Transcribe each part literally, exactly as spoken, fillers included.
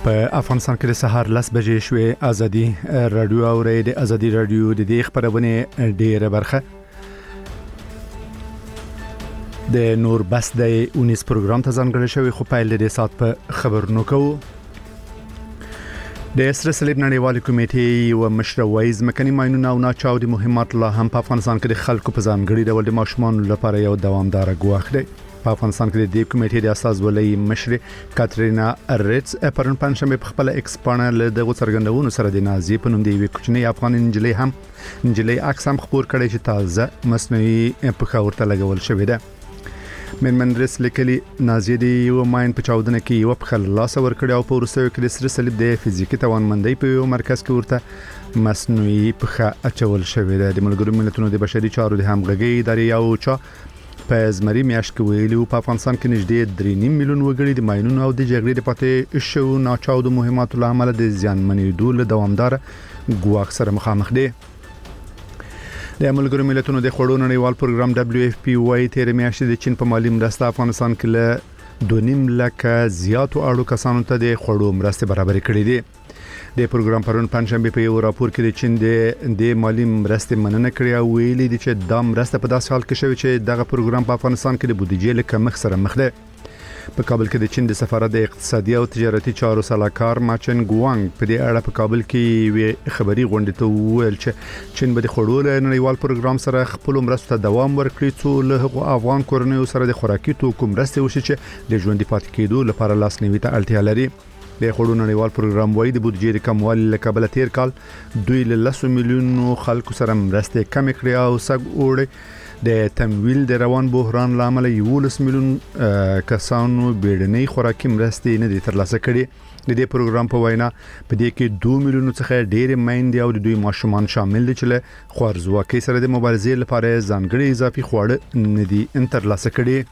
په افغانستان کې د سهار لس بجې شوې. ازادي رادیو او د ازادي رادیو د دې خبرونه ډیره برخه د نور بس د اونیس پروګرام ته ځانګړی شوی، خو پایل د سات په خبرونو کوو. د سره صلیب نړیوال کمیټې یو مشروعیز مکنی ماینونه او ناچاو د مهمات لا هم په افغانستان کې د خلکو په ځانګړي ډول د ماشومان لپاره یو دوامدار غواخ دی. په افغانستان کې د دې کمیټې د اساس ولې مشر کاترینا ریټس پرون پنځمه په خپل ایکسپانل د غوڅرګندونو سره د نازي په نوم دی وی کوچنی افغان انجلۍ هم انجلۍ عکس هم خبر کړي چې تازه مصنوعي په خاورته لګول شوې ده. من مندرس لیکلي نازي دی یو ماین په چاودنه کې یو په خل لاس ور کړی او په ورسوي کې د سره صلیب د فزیکی توانمندۍ په یو مرکز کې ورته مصنوعي په خا اچول شوې ده. د ملګرو ملتونو د بشري چارو د همغږي ادارې یو چا په زمري میاشت کې ویلي په افغانستان کې نږدې درې نیم میلیون وګړي د ماینونو او د جګړې د پاتې شو ناچاو د مهماتو لامل د زیانمنېدو له دوامدار ګواښ سره مخامخ دي. د ملګرو ملتونو د خوړو نړیوال پروګرام دبليو اف پی وايي تیر میاشت د چین په مالی مرسته افغانستان کې له دوه نیم لک زیاتو اړو کسانو ته د خوړو مرسته برابر کړې دي. د پروګرام پرون پنځمه په یو راپور کې د چین د د مالی مرسته مننه کړې او ویلي دي چې دا مرسته په داسې حال کې شوی چې دغه پروګرام په افغانستان کې د بودیجې له کمښت سره مخ ده. په کابل کې د چین د سفارت د اقتصادي او تجارتي چارو سلاکار ماچن ګوانګ په دې اړه په کابل کې وی خبري غونډه ته ویل چې چین به د خوړو نړیوال پروګرام سره خپل مرستو ته دوام ورکړي څو له افغان کورنیو سره د خوراکي توکو مرسته وشي چې د ژوند پاتې کېدو لپاره لاسنیوي ته اړتیا لري. د خوړو نړیوال پروګرام وايي د بودیجې کموالي له کبله تیر کال دوی له لسو میلیونو خلکو سره مرسته کم کړې او سګ اوړي د تمویل د روان بحران لامل یولس میلیون کسانو بیړنۍ خوراکي مرستې نه دي ترلاسه کړې. د دې پروګرام په وینا په دې کې دوه میلیونو څخه ډېر میندې او د دوی ماشومان شامل دي چې له خوارزواکۍ سره د مبارزې لپاره ځانګړي اضافي خواړه نه دي ترلاسه کړي.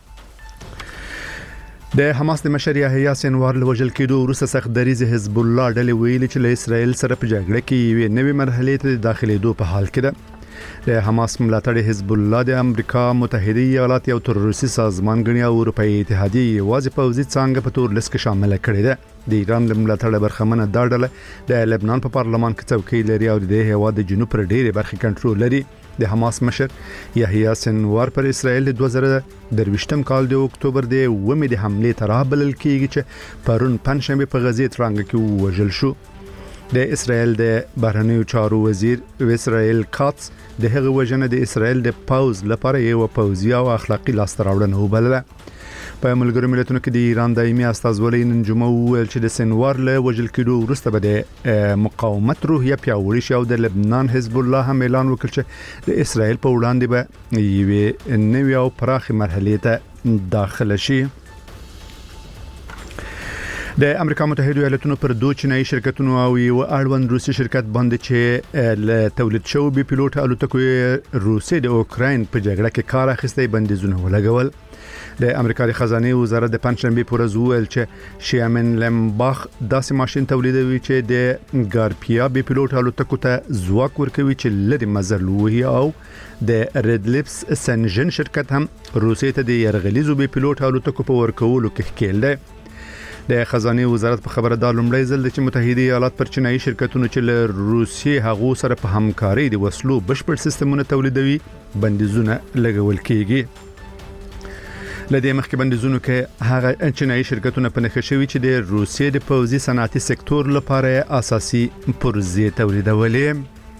د حماس د مشر یحیی سنوار له وژل کېدو وروسته سخت دریځ حزب الله ډلې ویلي چې له اسرائیل سره په جګړه کې یو نوې مرحله ته داخليدو په حال کې ده. د حماس ملاتړ حزب الله د امریکا متحده ایالات یو تروریستي سازمان غني او اروپאי اتحادیه واځي پوځي څنګه په تور لیست کې شامل کړي ده. د ایران د ملاتړ برخمنه دا ډله د لبنان په پارلمان کې څوکۍ لري او د هیواد د جنوب پر ډېرې برخې کنټرول لري. د حماس مشر یحیی سنوار پر اسرائیل د دوه زره درویشتم کال د اکتوبر د ومه د حمله تراه بلل کېږي چې پرون پنځمه په غزې ترانګ کې وژل شو. د اسرائیل د بهرنیو چارو وزیر اسرائیل کاتس د هغه وجنه د اسرائیل د پاوز لپاره یو پوځي او اخلاقی لاستراوړنه وبلله. په ملګرو ملتونو کې د ایران دایمي استازولۍ نن جمعه ویل چې د سنوار له وژل کېدو وروسته به د مقاومت روحیه پیاوړې شي او د لبنان حزب الله هم اعلان وکړ چې د اسرائیل په وړاندې به یوې نوې او پراخه مرحله ته داخله شي. د امریکا متحده ایالاتونو پر دوه چینایي شرکتونو او یو اړوند روسي شرکت باندې چې له تولید شوی بي پيلوټ الوتکو روسي د اوکراین په جګړه کې کار اخیستي بندیزونه ولګول. د امریکا د خزانه وزارت د پنځمه پر ورځ ویل چې شیامن لمباخ داسې ماشين تولیدوي چې د ګارپیا بي پيلوټ الوتکو ته ځواک ورکوي چې لري مزل وهي او د ریډ لیپس سنجن شرکت هم روسي ته د يرغلیزو بي پيلوټ الوتکو په ورکولو کې ښکیل دی. د خزانه وزارت په خبره دا لومړی ځل چې متحده ایالات پر چینایي شرکتونو چې له روسي هغو سره په همکاري د وسلو بشپړ سیستمونه تولیدوي بندیزونه لګول کېږي. لدې مخکې بندیزونو کې هغه چینایي شرکتونه په نښه شوي چې د روسیې د پوځي صنعتي سکتور لپاره اساسي پرزې تولیدولې.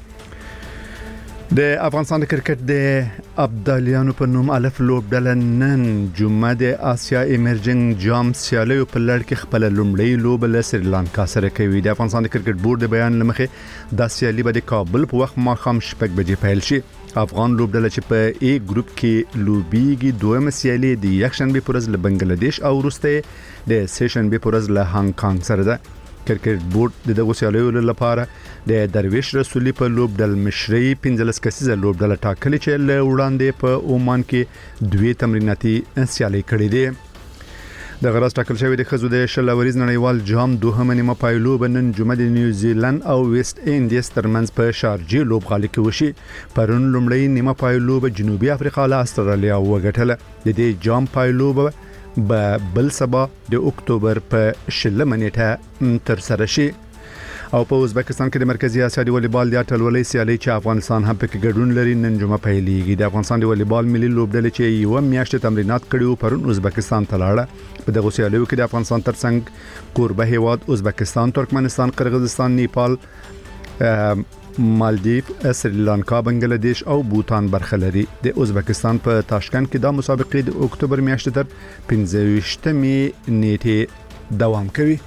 د افغانستان د کرکټ د ابدالیانو په نوم الف لوبډله نن جمعه د آسیا ایمرجنګ جام سیالیو په لړ کې خپل لومړی لوب له سریلانکا سره کوي. د افغانستان د کرکټ بورډ د بیان لمخې د سیالي به د کابل په وخت ماښام شپږ بجې پیل شي. افغان لوبډله چې په ای ګروپ کې لوبيږي دویمه سیالي د یکشنبه پر ورځ له بنگلاديش او وروسته د سیشنبه پر ورځ له هانګ کانګ سره ده. کرکټ بورډ د دغه سیالیو لپاره د درویش رسولي په لوبډل مشري پنځلس کسیزه لوبډله ټاکلې چې له وړاندې په اومان کې دوی تمریناتي سیالي کړې دي. د غرض ټاکل شوی د خزو د شلوریز نړیوال جام دوهمه نیمه پایلو بنن جمعه د نیوزیلند او ویسټ انډیز ترمنځ په شارجه لوبغالي کې وشي. پرون لومړی نیمه پایلو به جنوبي افریقا له استرالیا وګټله. د دې جام پایلو به به بل سبا د اکتوبر په شلمه نیټه تر سره شي. او په ازبکستان کې د مرکزی اسیا د والیبال د اتلولۍ سیالي چې افغانستان هم پکې ګډون لري نن جمعه پیلېږي. د افغانستان د والیبال ملي لوبډلې چې یو میاشت تمرینات کړي پرون ازبکستان ته لاړه. په دغه سیالیو کې د افغانستان ترڅنګ کوربه هیواد ازبکستان، ترکمنستان، قرغیزستان، نیپال، مالدیف، سریلانکا، بنگلاديش او بوتان برخه لري. د ازبکستان په تاشکند کې د مسابقې د اکتوبر میاشتې تر پنځه ویشتمې نیټې دوام کوي.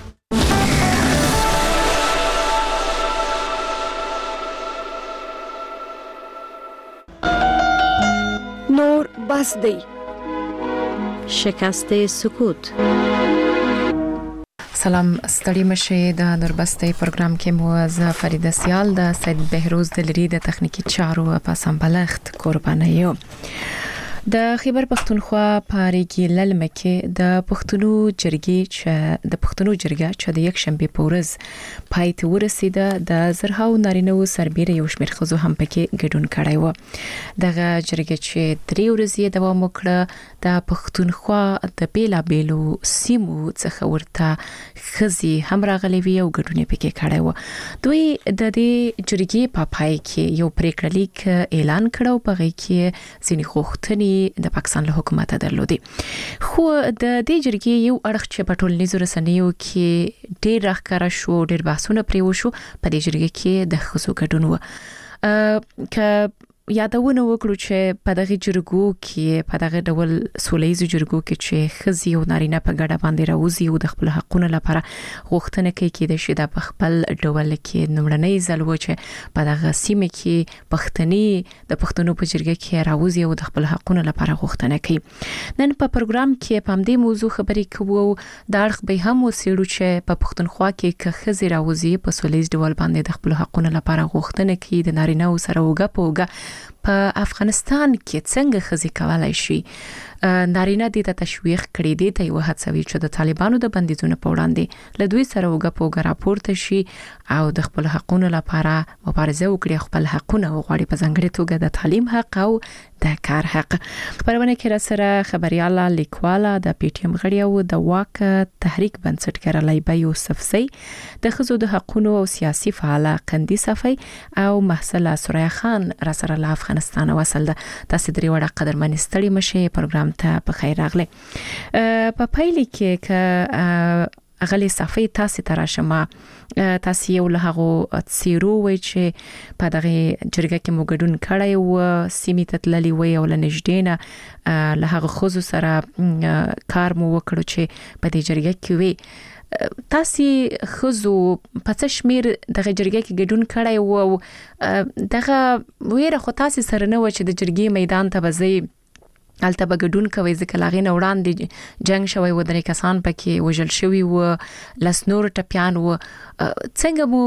نور بس دی شکست سکوت. سلام، ستړي مشه د نوربستي پروګرام کې مو از فریده سیال د سید بهروز دلری د تخنیکی چارو په سمبلخت قربانه یو. د خیبر پختونخوا پاریګي للمکه د پښتونو جرګې چې د پښتونو جرګه چې د یک شنبه پورز پای ته ورسیده د زرهاو نارینه او سربېره یو شمېر خزو هم پکې ګډون کړی و. دغه جرګه چې درې ورځې دوام وکړه د پښتونخوا د بیلا بیلو سیمو څخه ورته خزي هم راغلي وي او ګډون پکې کړی و. دوی د دې جرګې په پای کې یو پریکړه لیک اعلان کړو په غي کې ځینې خوښتنې د پاکستان له حکومت درلودي. خو د دې جرګې یو اړخ چې په ټولنیزو رسنیو کې ډېر راښکاره شو، ډېر بحثونه پرې وشو، په دې جرګې کې د ښځو ګډون و. که یادونه وکړو چې په دغه جرګو کې په دغه ډول سولېزو جرګو کې چې خزي او نارینه په ګډه باندې راوځي او د خپل حقونو لپاره غوښتنه کوي کې د شي د خپل ډول کې نمړنۍ ځل و چې په دغه سیمه کې پښتني د پښتنو په جرګه کې راوځي او د خپل حقونو لپاره غوښتنه کوي. نن په پروګرام کې په همدې موضوع خبرې کوو. د اړخ به هم وسیړو چې په پښتونخوا کې که خزي راوځي په سولېز ډول باندې د خپل حقونو لپاره غوښتنه کوي د نارینه او سره وګه پوګه په افغانستان کې څنګه خزي کولای شي نارینه دې ته تشویق کړي دي ته یو هڅوي چې د طالبانو د بندیزونو په وړاندې له دوی سره وګه پوګه راپورته شي او د خپل حقونو لپاره مبارزه وکړي، خپل حقونه وغواړي په ځانګړي توګه د تعلیم حق او د کار حق. خبرونه کې را سره خبرياله لیکواله د پی ټی ایم غړي او د واک تحریک بنسټګر لیبا یوسف سي، د خزو د حقونو او سیاسي فعال قندي صفي او محسله سوریا خان را سره له افغانستان وصل ده. تاسو درې وړه قدرمن ستړي مشه پروګرام ته په خیر راغله. په پایله کې ک اغلی صفي تاسو تراشمه تاسو یو له هغه سیرو وای چې په دغه جرګه کې موګډون کړای او سیمه تتللی وای او لنجدینه له هغه خو سره کار مو وکړو چې په دې جرګه کې وي. تاسو خزو په شمیر دغه جرګه کې ګډون کړای او دغه ویره خو تاسو سره نه و چې د جرګې میدان ته بځي الته بګډون کوي ځکه لاغې نه وړاندې جنگ شوی و، درې کسان پکې وژل شوی و، لسنور ټپیان و. څنګه مو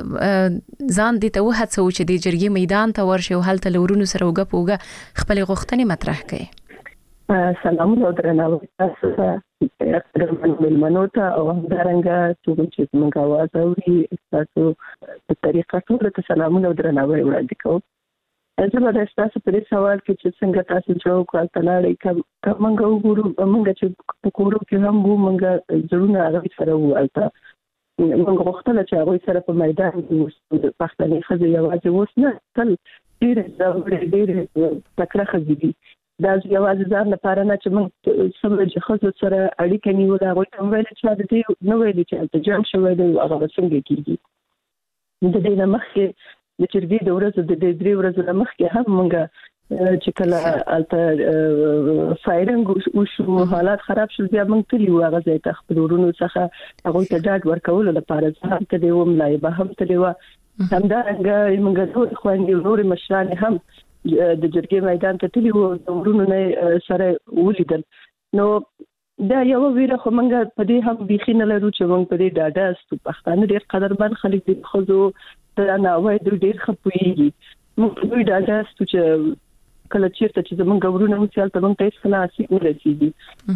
ځان دې ته وهڅو چې د جرګې میدان ته ورشي او هلته لورونو سره وګه پوګه خپل غوښتنې مطرح کړي؟ سلام او درناوی تاسو ته د منو ته او همدارنګه څوک چې موږ आवाज اوري تاسو په طریقه ټول ته سلام او درناوی وړاندې کوم. زه به تاسو په دې سوال کې چې څنګه تاسو جواب کول تلاړی کوم موږ وګورو موږ چې په کورو کې هم وو موږ ضروري هغه سره والته موږ غوښتل چې هغه سره په میدان کې د پښتني خزې یوازې وسنه تل ډېر ډېر ډېر تکړه خزې دي. دا یوازې ځان لپاره نه چې موږ څومره چې خزو سره اړیکه نیول هغه ته ویل چې د دې نو ویل چې د جنگ شوی دی هغه څنګه کیږي. د دې نه مخکې د چرګې د ورځو د درې ورځو لمخکې هم موږ چې کله الته فایرنګ وشو حالات خراب شول بیا موږ تللی و هغه ځای ته خپل ورونو څخه هغه ته ډاډ ورکول لپاره ځان ته دی وم لایبه هم تللی و. همدارنګه موږ ټول خويندې ورور مشران هم د جرګې میدان ته تللی و د ورونو نه سره ولیدل. نو دا یو ویره خو موږ په دې هم بيخي نه لرو چې موږ په دې ډاډه استو. پښتانه ډېر قدرمن خلک دي خو دا نه وای د ډېر خپويږي موږ دوی ډاډه استو چې کله چیرته چې موږ ورونه وڅال ته موږ هیڅ خلاصي نه رسیدي.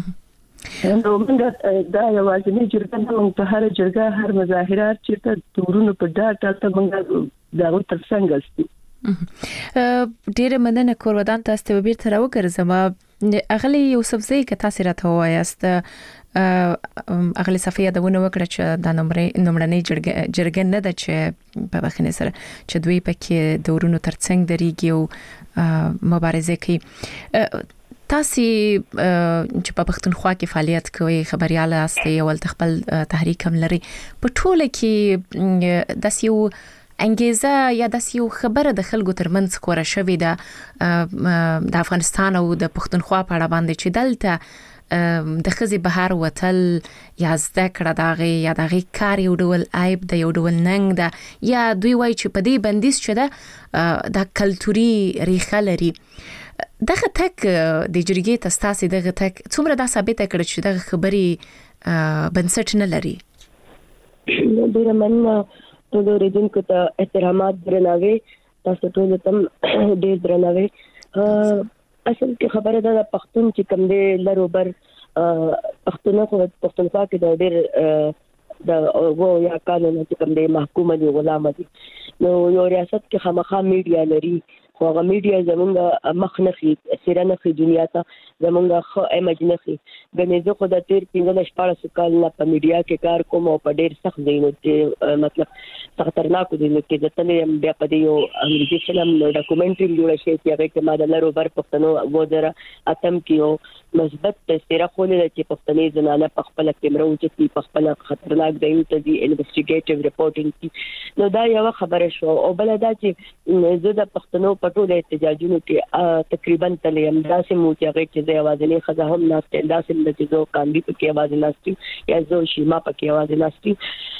نو موږ دا یوازې نه جرګه نه موږ په هر جرګه هر مظاهرات چې ورونه په ډاډه ته موږ دا ورته څنګه استو. ډېر مننه کور ودان تاسو ته بیرته راوګرځم. اغلی یوسف زئی که تاسو راته وایاست اغلی صفیه د ونه وکړه چې د نمړنۍ جرګه نه ده چې په بخنه سره چې دوی پکې د ورونو ترڅنګ درېږي او مبارزه کوي. تاسو چې په پښتونخوا کې فعالیت کوي خبريال یاستئ او خپل تحریک هم لري په ټوله کې د سیو انګیزه یا د سیو خبره د خلکو ترمنځ کوره شوې ده د افغانستان او د پښتونخوا په اړه باندې چې دلته د خزي بهر وتل یا زده کړه داغه یا داغه کار یو ډول عیب د یو ډول ننګ ده یا دوی وایي چې په دې بندیز چې ده د کلتوري ریښه لري. دغه تک د جرګې تاسو دغه تک څومره دا ثابت کړی چې دغه خبري بنسټ نه لري؟ ډیر مننه ټول اوریدونکو ته احترامات درناوي، تاسو ټول ته ډیر درناوي. اصل کې خبره ده د پښتون چې کوم دی لرو بر پښتون خو پښتونخوا کې د ډیر د وو یا قانون چې کوم دی محکومه دي غلام دي، نو یو ریاست کې خامخا میډیا لري خو هغه میډیا زمونږ مخ نه خي سره نه خي دنیا ته زمونږ خو ایمج نه خي. غنې زه خو د تیر پنځه شپږ کال نه په میډیا کې کار کوم او په ډیر سخت ځایونو کې مطلب خطرناک دي چې د تلې بیا په یو انګریزي فلم ډاکومنټري جوړ شي چې هغه کې ما د لرو بر پښتنو وځره اتم کیو مثبت تفسیر خولې چې پښتني زنانه په خپل کیمرو چې په خپل خطرناک ځایونو ته دي انویسټیګیټیو ریپورټینګ کی. نو دا یو خبره شو او بل دا چې زه د پښتنو په ټولو احتجاجونو کې تقریبا تلې امداسه مو چې هغه چې د اوازنې خزه هم ناشته انداسه د چې زو کاندي په کې आवाज ناشتي یا زو شیما په کې आवाज ناشتي.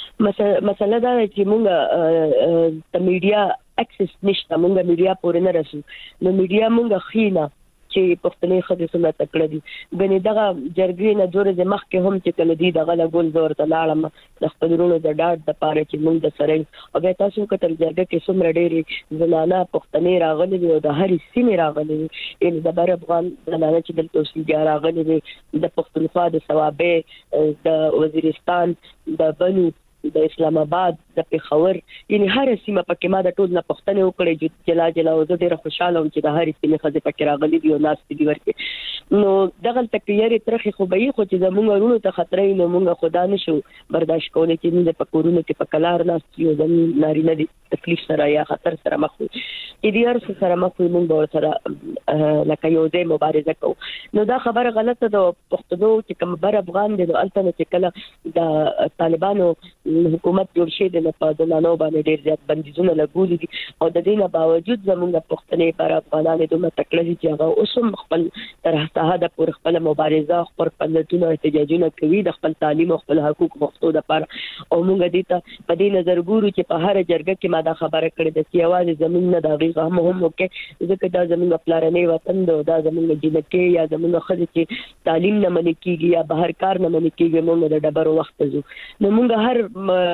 مسله دا چې مونږ د میډیا اکسس نشته، مونږ میډیا پورې نه رسو، نو میډیا مونږ خینه چې پښتني خدای سره تکړه دي. غني دغه جرګې نه دورې د مخ کې هم چې کله دي دغه لګول زور ته لاړم د خپل ورونو د ډاډ د پاره چې موږ د سره او به تاسو کتل جرګه کې څومره ډېری زنانه پښتني راغلي دي او د هرې سیمې راغلي دي، ان د بر افغان زنانه چې دلته اوسېږي راغلي دي، د پښتونخوا د ثوابه د وزیرستان د بنو د اسلام آباد د پیښور یعنی هر سیمه پکې ما د ټول نه پښتنه وکړې چې جلا جلا او زه ډېر خوشاله وم چې د هر سیمه خزه پکې راغلي دي او ناس دي ورکه. نو دغه تکیری ترخی خو به خو چې زموږ ورونو ته خطرې نو موږ خدا نشو برداشت کولای چې موږ په کورونو کې په کلار ناس یو د ناری نه دي تکلیف سره یا خطر سره مخ وي دې هر څه سره مخ وي موږ به سره لکه یو ځای مبارزه کوو. نو دا خبره غلطه ده. پښتنو چې کوم بر افغان دي نو الته چې کله د طالبانو حکومت جوړ شي د په دلانو باندې ډېر زیات بندیزونه لګولي دي او د دې نه باوجود زموږ پښتنې پر افغانانو دومره تکړه دي چې هغه اوس هم خپل تر هغه پر خپل مبارزه خپل پلتونه احتجاجونه کوي د خپل تعلیم او خپل حقوق مفتو د پر او موږ دې ته په دې نظر ګورو چې په هر جرګه کې ما دا خبره کړې ده چې आवाज زموږ نه دا غیغه هم هم وکړي ځکه دا زموږ پلارنې وطن ده، دا زموږ جنکه یا زموږ خځې چې تعلیم نه منې کیږي یا بهر کار نه منې کیږي موږ د ډبرو وخت زو. نو موږ هر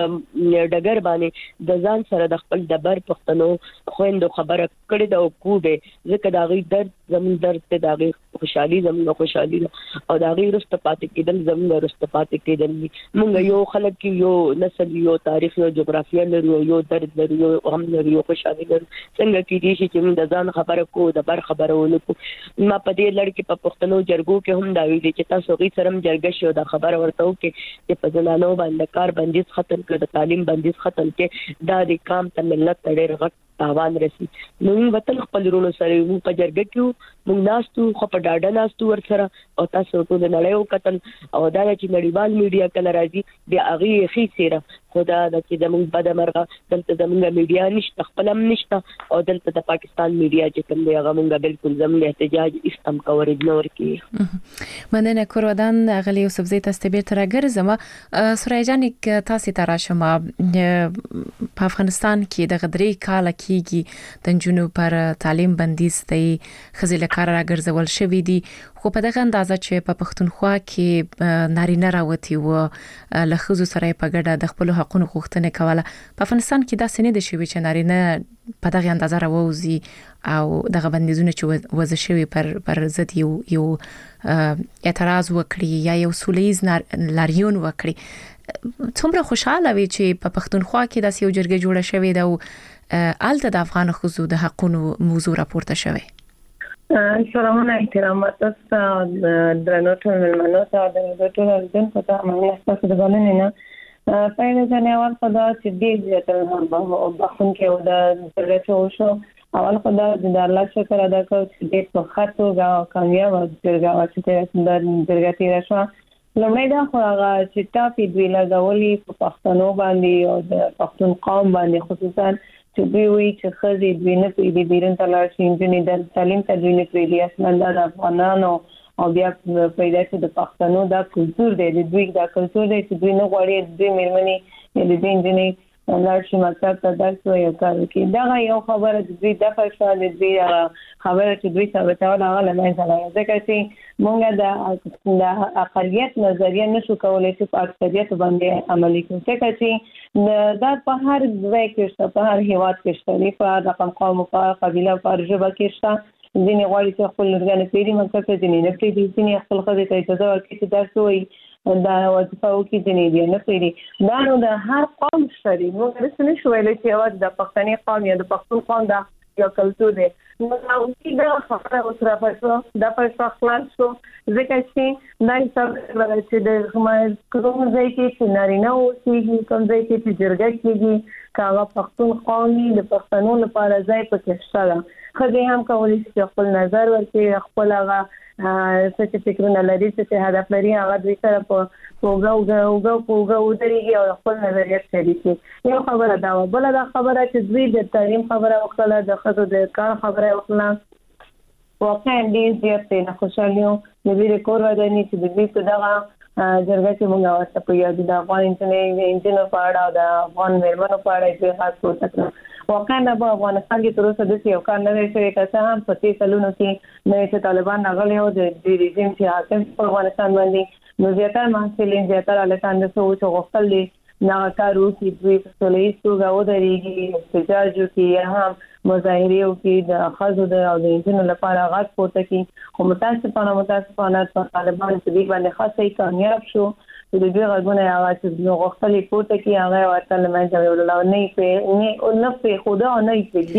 ډګر باندې د ځان سره د خپل دبر پښتنو خويندو خبره کړې ده او کوبه ځکه دا غي درد زمون درد ته دا غي خوشحالي زمون خوشحالي او دا غي رست پاتې کېدل زمون رست پاتې کېدل. موږ یو خلک کې یو نسل یو تاریخ یو جغرافیه لرو یو درد لرو یو غم لرو یو خوشحالي لرو. څنګه کې دي چې موږ د ځان خبره کو د بر خبره ونکو. ما په دې لړ کې په پښتنو جرګو کې هم دا ویلي چې تاسو غي سرم جرګه شو دا خبره ورته وکي چې په ځلانو باندې کار بندیز ختم کړ د تعلیم بندیز ختم کې دا د کام ته ملت ډېر غټ تاوان رسی. نو موږ وطن خپل ورونو سره موږ په جرګه کې موږ ناستو خو په ډاډه ناستو ور سره او تاسو ټول نړیو قتل او دا چې نړیوال میډیا کله راځي د اغي خي سره خدا د چې زموږ بد مرغه دلته زموږ میډیا نشته خپلم نشته او دلته د پاکستان میډیا چې کوم دی هغه موږ بالکل زموږ احتجاج استم کور اګنور کی. مننه کورودان غلی یوسف زی تاسو به تر ګرځم سورای جان ک تاسو ته راشم په افغانستان کې د غدري کال کېږي د جنو پر تعلیم بندیز دی خزل کار راګرځول شوې دي خو په دغه اندازه چې په پښتونخوا کې نارینه راوتی و لخصو سره په ګډه د خپل حقوقو غوښتنه کوله. په افغانستان کې دا سنې د شوی چې نارینه په دغه اندازه راوځي او دغه بندیزونه چې وځ شوی پر پر ضد یو یو اعتراض وکړي یا یو سولیز لاریون وکړي. څومره خوشاله وي چې په پښتونخوا کې د یو جرګه جوړه شوې ده او الته د افغان خزو د حقوقو موضوع راپورته شوی؟ سلامونه احترامات تاسو درنو ټول ملمنو ته د ټول اردن په تمامه تاسو د بلنې نه پیدا ځنه اول خدا چې دې ته او بخون کې او د درته شو اول خدا د الله شکر ادا کوم چې دې په خاطر غا کامیاب درګه واچته د درګه تیر شو لمړی دا خو هغه چې تاسو دوی لګولي په پښتنو باندې او د پښتون قوم باندې خصوصا چې دوی وی چې خزي دوی نه پیډي بیرن تلار شي انجنیر د تعلیم ته دوی نه پیډي اصلا د افغانانو او بیا پیدا چې د پښتنو دا کلچر دی د دوی دا کلچر دی چې دوی نه غواړي دوی مېرمنې د دې انجنیر لار شي مطلب ته درس وایي کار کوي دا یو خبره د دوی د فشار د دوی خبره چې دوی ثابتول هغه لمن سره ځکه چې مونږ د اقلیت نظریه نشو کولای چې په اکثریت باندې عملي کړو ځکه چې دا په هر ځای کې شته په هر هیواد کې شته په رقم قوم او قبيله او ژبه کې شته ځینې غواړي چې خپل لرګانه پیری مکتب ته ځینې نه پیری ځینې خپل خزه ته اجازه ورکړي چې درس وایي دا وظیفه وکړي ځینې دی نه پیری دا نو د هر قوم شری موږ رسنی شویل چې اواز د پښتني قوم یا د پښتون قوم دا یو کلچر دی نو دا چې دا خبره اوسره پښتو دا په خلاص شو ځکه چې دا حساب چې د کوم ځای کې چې نارینه اوسېږي کوم ځای کې چې جرګه کېږي کاغه پښتون قومي د پښتنو لپاره ځای پکې شته خځې هم کولی چې خپل نظر ورکړي خپل هغه څه فکرونه لري چې هدف لري هغه دوی سره په پروګرام او پروګرام درېږي او خپل نظریات شریکي یو خبره دا بل دا خبره چې دوی د تعلیم خبره وکړه د خزو د کار خبره وکړه واقعا دې زیاتې نه خوشالیو د دې کور ودانې چې د دې په دغه جرګه کې موږ واسطه په یاد د افغان انټرنیټ انجنیر په اړه او د افغان مېرمنو په اړه چې خاص کوته واقعا د افغانستان کې تر اوسه د یو کار نه شوی که هم په دې کلونو کې نه چې طالبان راغلي او د رژیم چې حاکم په افغانستان باندې نو زیاتره محصلین زیاتره الکان د سوچ غوښتل دي نه کارو چې دوی په سولې توګه ودرېږي احتجاج وکړي یا هم مظاهره وکړي د خزو د او د انجنونو لپاره غږ پورته کړي خو متاسفانه متاسفانه په طالبان چې باندې خاصه کامیاب شو د دې غوښنه هغه چې غوښتلې پورته کې هغه ورته لمنځه وړل نه په نه نه په خدا نه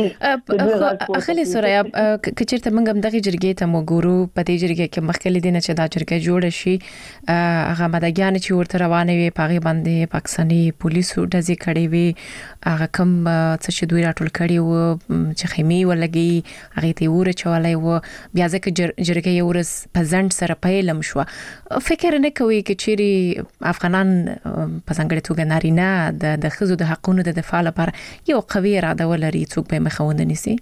یې اخلي سوریا کچېرته موږ هم دغه جرګې ته موګورو په دې جرګې کې مخکې دي نه چې دا جرګې جوړ شي هغه مدګان چې ورته روانه وي پاغي باندې پاکستاني پولیسو دځي کړي وي هغه کوم څه چې دوی راټول کړي وو چې خیمه ولګي هغه ته ور چولای وو بیا ځکه جرګې یو ورځ په ځند سره پیلم شو فکر نه کوي چې چیرې افغانان په څنګه توګه نارینه د د خزو د حقونو د دفاع لپاره یو قوي اراده ولري څوک به مخاوند نيسي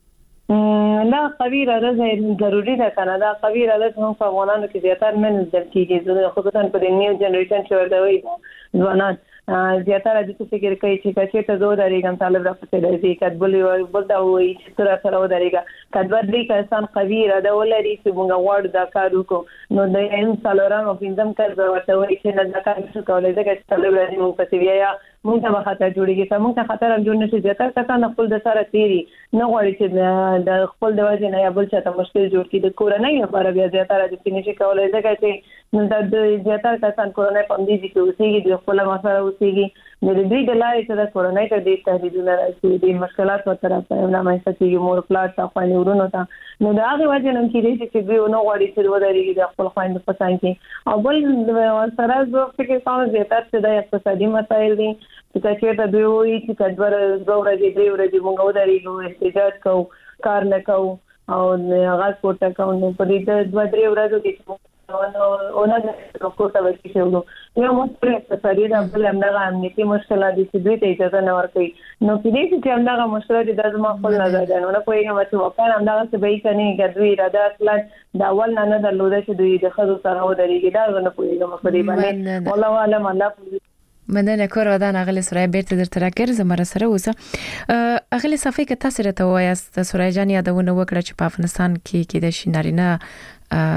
نه قوي اراده ضروري ده کنه دا قوي اراده هم په افغانانو کې زیاتره من ځل کېږي خصوصا په د نیو جنریشن چې ورته وي ځوانان زیاتره د څه فکر کوي چې کچې ته زو درېږم طالب راپسې دی کډبلې بل دا وایي چې تر سره ودرېږه کډبر دې کسان قوي اراده ولري چې موږ غواړو دا کار وکړو نو د ان سالوران او پنځم کال به ورته وایي چې نه دا کار نشو کولای ځکه چې طالب راځي موږ پسې بیا موږ ته خطر جوړیږي چې موږ ته خطر جوړ نشي زیاتره کسان خپل د سره تیری نه غواړي چې د خپل د وجه نه یا بل څه ته مشکل جوړ کړي د کورنۍ لپاره بیا زیاتره د فینیشي کولای ځکه چې نو د زیاتره کسان کورنۍ په دې کې اوسېږي د خپل مسله اوسېږي د دې د لارې چې د کورنۍ ته د تهدیدونو راځي د مشکلات په طرف نه مې ستې مور پلاټ تا خواني ورونو ته نو دا هغه وجه نن کې چې دوی نو غواړي چې ودرېږي د خپل خويند په څنګ کې او بل سره زه فکر کوم زیاتره چې د اقتصادي مسایل دي چې چې دوی وایي چې کډور زوړ دي دوی ورته موږ ودرېږو احتجاج کوو کار نه کوو او هغه کوټه کوو نو په دې دوه درې ورځې کې او نه د کوټه ورته شو یو مستری اقتصادي د بل امنه امنیتي مشکلات دي چې دوی ته اجازه نه ورکوي نو په دې چې امنه مشکلات د ازما خپل نظر ده نو نه کوي چې واقعا امنه څه به کني ګډوي اراده اصلا دا ول نه نه درلوده چې دوی د خزو سره ودرېږي دا نه کوي نو په دې باندې والله علم الله مننه کور ودان اغلی سورای بیرته درته راګر زمره سره اوسه اغلی صفای که تاسو ته وایست سورای جان یادونه وکړه چې په افغانستان کې کې د شینارینه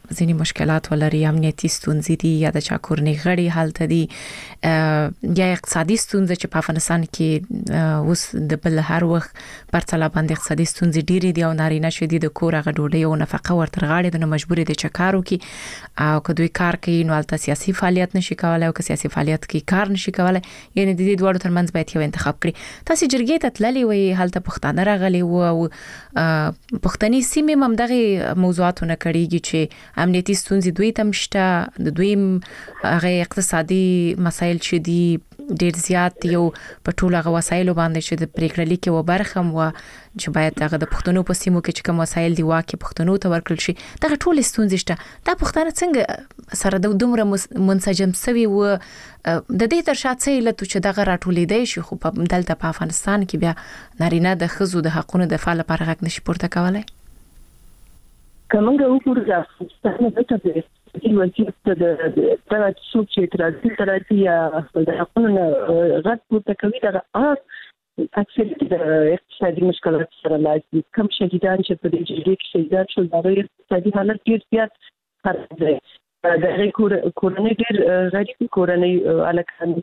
ځینی مشکلات ولري، امنیتي ستونزې دي یا د چا کورنۍ غړي حالت دي یا اقتصادي ستونزې چې په افغانستان کې اوس د بل هر وخت پرتله باندې اقتصادي ستونزې ډېرې دي او نارینه شدي د کور غ ډوډۍ او نفقه ورتر غاړي د مجبورې د چکارو کې او که دوی کار کوي نو البته سیاسي فعالیت نشي کولای او که سیاسي فعالیت کې کار نشي کولای، یعنی د دې دوړو ترمنځ باید یو انتخاب کړي. تاسو جرګې ته تللی وي، حالت پښتانه راغلي وو او پښتني سیمې هم دغه موضوعاتونه کړيږي چې امنیتي ستونزې دوی تم شته، د دوی هغه اقتصادي مسایل چې دي ډېر زیات یو په ټولو غو وسایلو باندې چې د پریکړه لیکي و برخم و چې باید هغه د پښتنو په سیمو کې چې کوم وسایل دی واکه پښتنو ته ورکړل شي. دا ټول ستونزې شته. دا پښتانه څنګه سره د دومره منسجم سوي و د دې تر شاته علت چې دغه راټولې دی شي خو په دلته په افغانستان کې بیا نارینه د خزو د حقونو د فعال لپاره غږ نشي پورته کولای. کومه وګورئ افغانستان د ته د وضعیت د د څوک چې ترازی ترازی یا د حقونو غږ پورته کوي دا اکثریت د اقتصادي مشکلات سره لاس دي. کم شهیدان چې په دې جګړه کې شهیدان شول دا اقتصادي حالت ډیر زیات خراب دی. د کورنۍ ډیر غریب کورنۍ الکان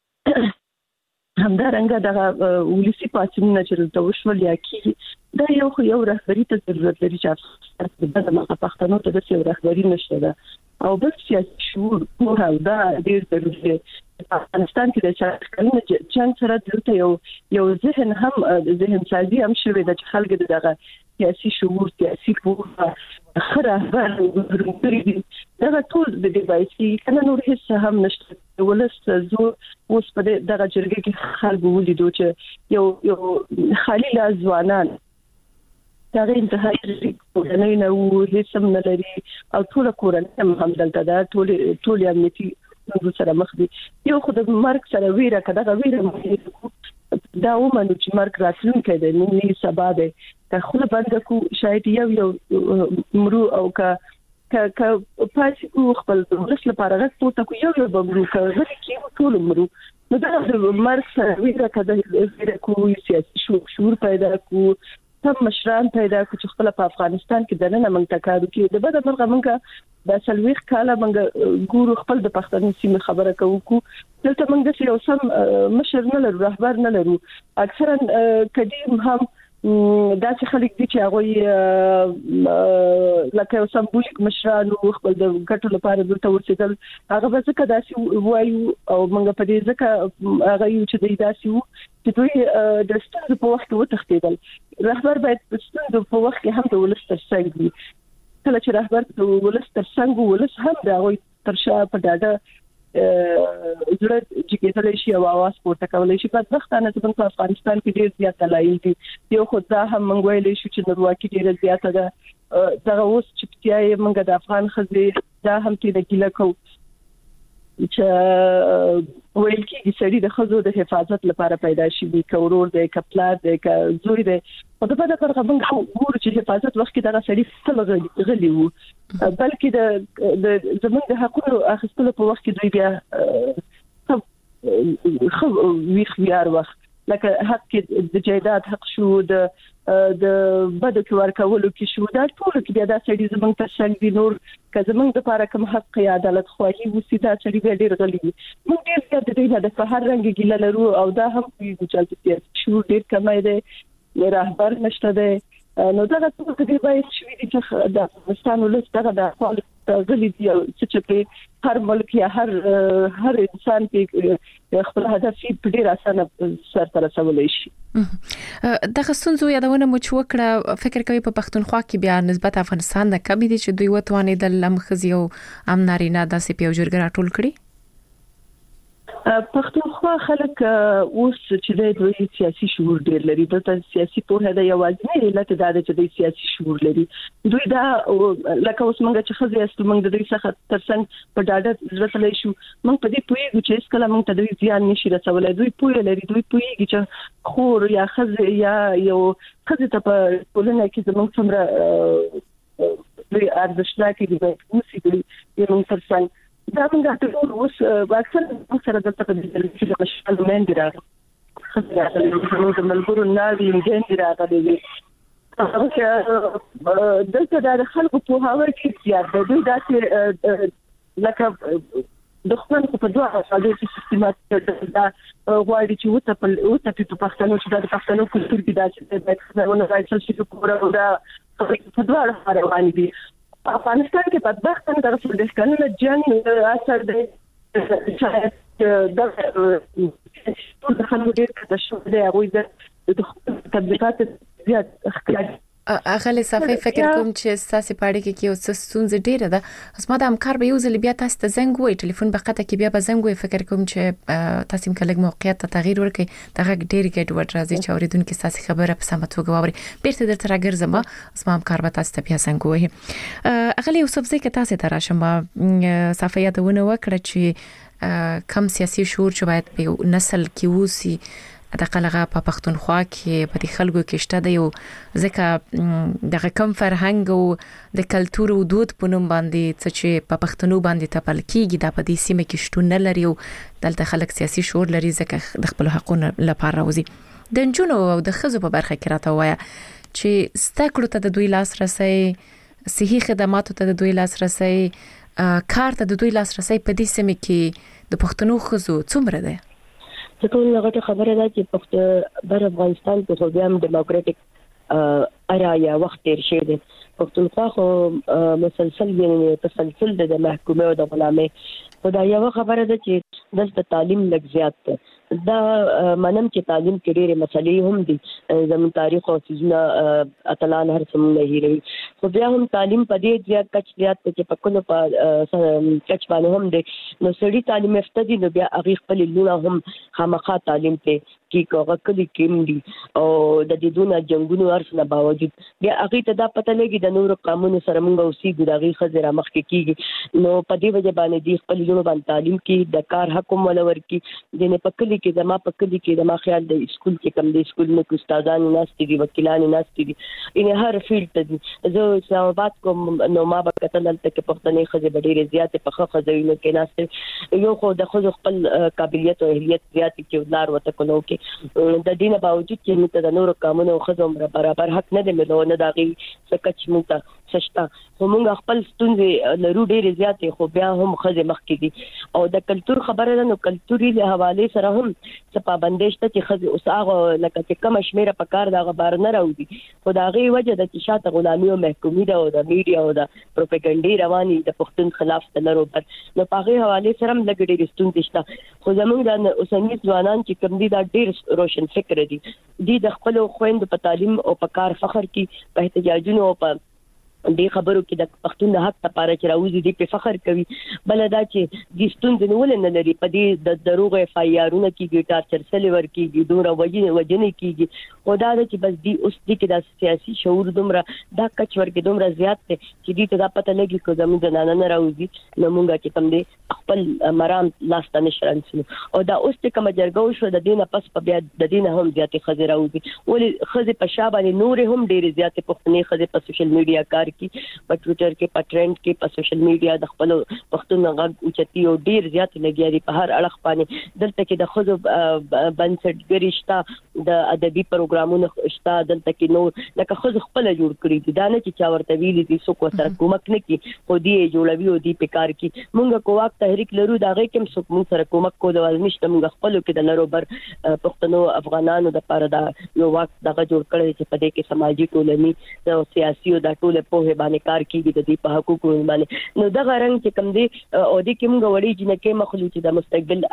همدارنګه د ولسی پاتینه چې د وشول یا کې دا یو یو رهبری ته ضرورت لري چې د مخه پښتنو ته د یو رهبری نشته ده او بل سیاسي شعور په او دا ډیر ضروري دی. افغانستان کې د چارکانو جنگ سره دلته یو یو ذهن هم ذهن سازي هم شوی د خلک دغه سیاسي شعور سیاسي په خره ورغوري دا ټول د دې بایسي کنه نور هیڅ هم نشته. ولست زو اوس په دغه جرګه کې خلک ولیدو چې یو یو خالي لا ځوانان دا انتهایی کورنۍ نه وو، هیڅ هم نه لري او ټول کورنۍ هم دلته دا ټول ټول امنیتي ستونزو سره مخ دي. یو خو د مرګ سره ویره کده ویره دا ومنو چې مرګ راتلونکی دی، نو نه سبا دی. که خپل بند کو شاید یو یو مرو او که که که پاتې کو خپل ورس لپاره غږ پورته کو یو یو بمرو که غږ کې ټول مرو. نو دا د مرګ سره ویره کده ویره کو سیاسي شعور پیدا کو هم مشران پیدا کو چې خپل په افغانستان کې دنه موږ تکارو کې د بده مرغه موږ د سلويخ کاله موږ ګورو خپل د پښتنو سیمه خبره کوو کو دلته موږ د یو سم مشر نه لرو، رهبر نه لرو. اکثرا قدیم هم دا چې خلک دي چې هغه لکه یو سمبولیک مشران او خپل د ګټو لپاره دلته ورسېدل هغه به څه داسې وایو او موږ په دې ځکه هغه یو چې د داسې وو چې دوی د ستونزو په وخت کې وتښتېدل. رهبر باید د ستونزو په وخت کې هم د ولس تر څنګ وي. کله چې رهبر د ولس تر څنګ ولس هم د هغوی تر شا په ډاډه زړه چې کېدلی شي او اواز پورته کولی شي. بدبختانه زموږ په افغانستان کې ډېر زیات دلایل دي. یو خو دا هم موږ ویلی شو چې نارواکي ډېره زیاته ده. دغه اوس چپتیا یې موږ د افغان ښځې دا هم ترې ګیله کوو چې ویل کېږي سړي د ښځو د حفاظت لپاره پیدا شوي، که ورور دی که پلار دی که زوی دی. خو د بده برخه موږ ګورو چې حفاظت وخت کې دغه سړي تل غلي وو، بلکې د زموږ د حقونو اخیستلو په وخت کې دوی بیا ښه ویښ ویار وخت لکه حق کې د جایداد حق شو، د د بده کې ورکولو کې شو، دا ټول کې بیا دا سړي زموږ تر څنګ دي. نور که زموږ د لپاره کوم حق یا عدالت خواهي وسی دا سړي بیا ډېر غلي وي. موږ ډېر زیات د دې نه د هر رنګ ګیله لرو او دا هم ویږو چې شعور ډېر کمی دی، رهبر نشته دی. نو دا ټول د دې باید شوي دي چې د افغانستان ولس دغه د خپل غلي دي چې په هر ملک یا هر هر انسان کې خپل هدف په ډیر اسانه سره رسولای شي. د خصوصو یادونه مو چې وکړه فکر کوي په پښتونخوا کې بیا نسبت افغانستان د کمی دي چې دوی وتوانې د لمخزي او امنارینه داسې په جوړګر ټول کړي. پښتونخوا خلک اوس چې د دوی سیاسي شعور ډیر لري، د سیاسي پوهه د یوازې علت دا ده چې د سیاسي شعور لري. دوی دا لکه اوس موږ چې خزي است موږ د دوی څخه ترڅنګ په ډاډه رسولای شو. موږ په دې پوهیږو چې اسکله موږ ته دوی ځان نشي رسولای. دوی پوهه لري، دوی پوهیږي چې خور یا خزي یا یو خزي ته په ټولنه کې زموږ څومره دوی ارزښتناکي دي اوسې دوی یې موږ ترڅنګ دا موږ ټول اوس واکسن سره د تقدیر چې د مشال مند راغلی خزه د ملګرو ناوی مند راغلی دلته د خلکو په هاور کې زیات د دوی داسې لکه دښمن په دوه اساسي سیستمات دا غواړي چې وته په وته په پښتنو چې د پښتنو کلتور کې داسې د څنګه راځي چې کومه دا په دوه روان دي. افغانستان کې په بدبختانه د رسول الله جنگ اثر دی چې د د خلکو ډېر کته شو دی هغه د تبلیغات زیات اختیار اغه صافي فکر کوم چې ساسي پاړې کې کې اوس ستونزې ډېره ده. اسما د همکار به یو ځل بیا تاسو ته زنګ وای ټلیفون به قطه کې بیا به زنګ وای. فکر کوم چې تاسو هم کله موقعیت ته تغییر ورکړي دغه ډېر ګډ وډ راځي چې اوریدونکو ساسي خبره په سمه توګه واوري. بیرته درته راګرځم اسما همکار به تاسو ته بیا زنګ وای. اغه یوسف زه کې تاسو ته راشم صافي یادونه وکړه چې کم سیاسي شعور چې باید په نسل کې وسی د قلغه په پښتونخوا کې په دې خلکو کې شته د یو ځکه دغه کم فرهنګ او د کلچر او دود په نوم باندې چې په پښتنو باندې تپل کېږي د په دې سیمه کې شتون نه لري او دلته خلک سیاسي شعور لري ځکه د خپل حقوقو لپاره راوځي. د جنونو او د خزو په برخه کې راته وایا چې ستکړو ته د دوی لاس رسي صحي خدماتو ته د دوی لاس رسي کار ته د دوی لاس رسي په دې سیمه کې د پښتنو خزو څومره ده؟ ټول هغه خبره ده چې پښتون بر افغانستان په خو بیا هم ډیموکراټک اریا یا وخت تیر شي دي. پښتونخوا خو مسلسل یعنی تسلسل د محکومه او د غلامه خدای یو خبره ده چې دلته تعلیم لږ زیات ده. دا منم چې تعلیم کې ډېرې مسلې هم دي زموږ تاریخ او سيزونه اتلان هر څه نه هیروي خو بیا هم تعلیم په دې زیات کچ زیات چې په کونو په کچ باندې هم دي. نو سړي تعلیم یافته دي نو بیا هغه خپل لونه هم خامخا تعلیم ته کې کوغه کلی کېم دي او د دې دونه جنگونو ارسنه باوجود بیا هغه ته دا پته لګي د نور قانون سره موږ اوسې ګډاغي خزر مخ کې کیږي. نو په دې وجه باندې دي خپل لونه باندې تعلیم کې د کار حق ولور کې د نه پکلي کې د ما پکلي کې د ما خیال د اسکول کې کم د اسکول نو استادان ناشتي دي وکیلان ناشتي دي ان هر فیلډ ته دي. زه اسلام آباد کوم نو ما به کتل ته کې پښتنې خزر ډېرې زیات په خخ خزوینو کې ناشته یو خو د خو خپل قابلیت او اهلیت زیات کې ولار وته کولو کې د دینه باوجود چې موږ د نورو قانونو خزو برابر حق نه دی ملو نه داغي سکچ موږ سشتا خو موږ خپل ستونزې لرو ډېرې زیاتې خو بیا هم خزه مخ کې دي او د کلچر خبره ده. نو کلچري له حواله سره هم څه پابندش ته چې خزه اوس هغه لکه چې کم شمیره په کار دا غبار نه راوړي خو دا غي وجه د چې شاته غلامي او محکومي ده او د میډیا او د پروپاګاندا رواني د پښتون خلاف تلرو پر نو په هغه حواله سره هم لګ ډېرې ستونزې شته. خو زموږ د اوسنی ځوانان چې کم دي دا ډېر روشن فکر دي دي د خپل خويند په تعلیم او په کار فخر کې په احتجاجونو او په دې خبرو کې د پښتون د حق لپاره چې راوځي دې په فخر کوي. بل دا چې د ستوند نه ول نه لري په دې د دروغ اف آی آرونه کې ګټار چرسل ورکیږي دوره وجنه وجنه کیږي او دا چې بس دی اوس دې کې د سیاسي شعور دومره دا کچ ورګ دومره زیات دي چې دې ته دا پته لګي چې زموږ د نن نه راوځي نو مونږه چې کوم دې خپل مرام لاسته نشرن او دا اوس چې کوم جرګو شو د دینه پس په بیا د دینه هم زیاتې خزر راوځي ولې خزه په شابه نور هم ډېر زیاتې پښتنې خزه په سوشل میډیا کار کی په ټوئیټر کې په ټرند کې په سوشل میډیا د خپل پښتون غږ اوچتي او ډیر زیات لګیا دي په هر اړخ باندې. دلته کې د خزو بنسټګری شته د ادبي پروګرامونو شته دلته کې نور لکه خزو خپل جوړ کړی دي دا نه چې چا ورته ویلي دي څوک سره کومک نه کوي خو دې جوړوي او دې په کار کې مونږ کوواک تحریک لرو دا غي کوم څوک مونږ سره کومک کوو نشته مونږ خپل کې د لرو بر پښتنو افغانانو د لپاره دا یو وخت دغه جوړ کړی چې په دې کې سماجی ټولني او سیاسي او د ټوله په باندې کار کیږي د دې په حقوقو باندې. نو دغه رنګ چې کوم دی او د کوم غوړي جن کې مخلوق د مستقبل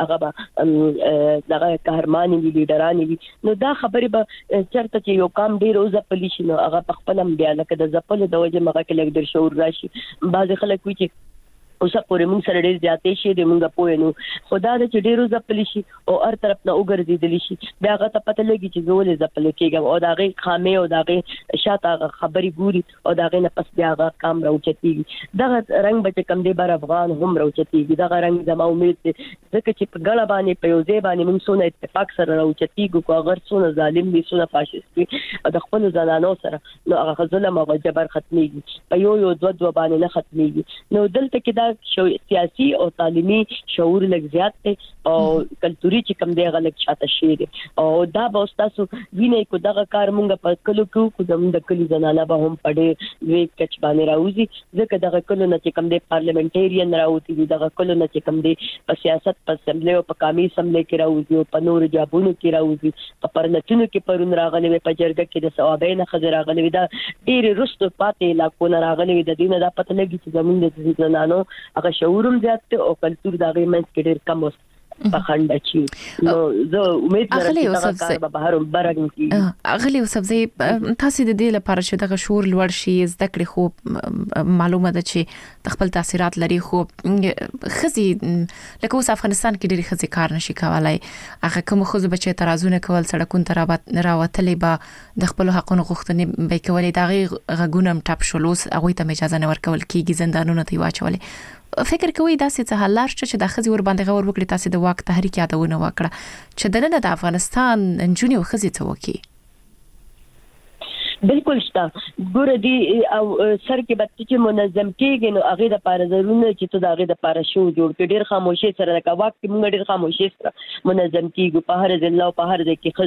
هغه دغه قهرماني وی لیډرانی وی نو دا خبره به چرته چې یو کام ډیر او ځپلی شي نو هغه په خپل هم بیا لکه د ځپل د وجه مګه کې لګ در شعور راشي. بعض خلک وی چې اوس پورې موږ سره ډېر زیاتې شي د موږ په نو خدا د چې ډېرو ځپل شي او هر طرف نه وګرځیدل شي بیا هغه ته پته لګي چې زول ځپل کېږي او دا غي خامې او دا غي شاته خبري ګوري او دا غي نه پس بیا هغه کام راوچتيږي. دغه رنگ به کم دی بر افغان هم راوچتيږي دغه رنگ زما امید دي ځکه چې په ګړه باندې په یو ځای باندې موږ سونه اتفاق سره راوچتيږي کو اگر سونه ظالم دي سونه فاشیست دي د خپل ځانانو سره نو هغه ظلم او جبر ختميږي په یو یو دوه دوه باندې نه ختميږي. نو دلته کې دا سیاسي او تعلیمي شعور لږ زیات دی او کلتوري چې کم دی غلط شاته شي دی او دا به تاسو وینئ کو دغه کار مونږ په کلو کې کو د کلی زنانه به هم پړې وی کچ باندې راوځي ځکه دغه کلو نه چې کم دی پارلیمنټریان راوتی دي دغه کلو نه چې کم دی په سیاست په اسمبلی او په قومي اسمبلی کې راوځي او په نور جابونو کې راوځي په پرلطونو کې پرون راغلي په جرګه کې د ثوابین خزر راغلي دا ډېر رستو پاتې علاقو راغلي د دینه دا پته لګي چې زمونږ د زنانو هغه شعورم زیات او کلتور دا غي منځ کې ډېر کم وس پخند چی نو زه امید لرم چې دا کار به بهر برګم کی اغلی وسبزي تاسو د دې لپاره چې دغه شور لوړ شي زده کړې خو معلومه ده چې خپل تاثیرات لري خو خزي لکه اوس افغانستان کې ډېری خزي کار نشي کولای هغه کوم خو بچي ترازونه کول سړکون ترابط راوتلې به د خپل حقونو غوښتنې به کولې دغه غګونم ټاپ شولوس هغه ته اجازه نه ورکول کیږي زندانونو ته واچولې فکر کوي دا څه حل لار چې د خزي ور باندې غور وکړي تاسو د واک تحریک یادونه وکړه چې د نن د افغانستان انجونی او خزي ته وکی بالکل شته ګوره دی او سر کې بچی چې منظم کېږي نو هغه د پاره ضروري چې ته د هغه د پاره شو جوړ کړي ډیر خاموشي سره د کواک کې موږ ډیر خاموشي سره منظم کېږي په هر ځل او په هر ځای کې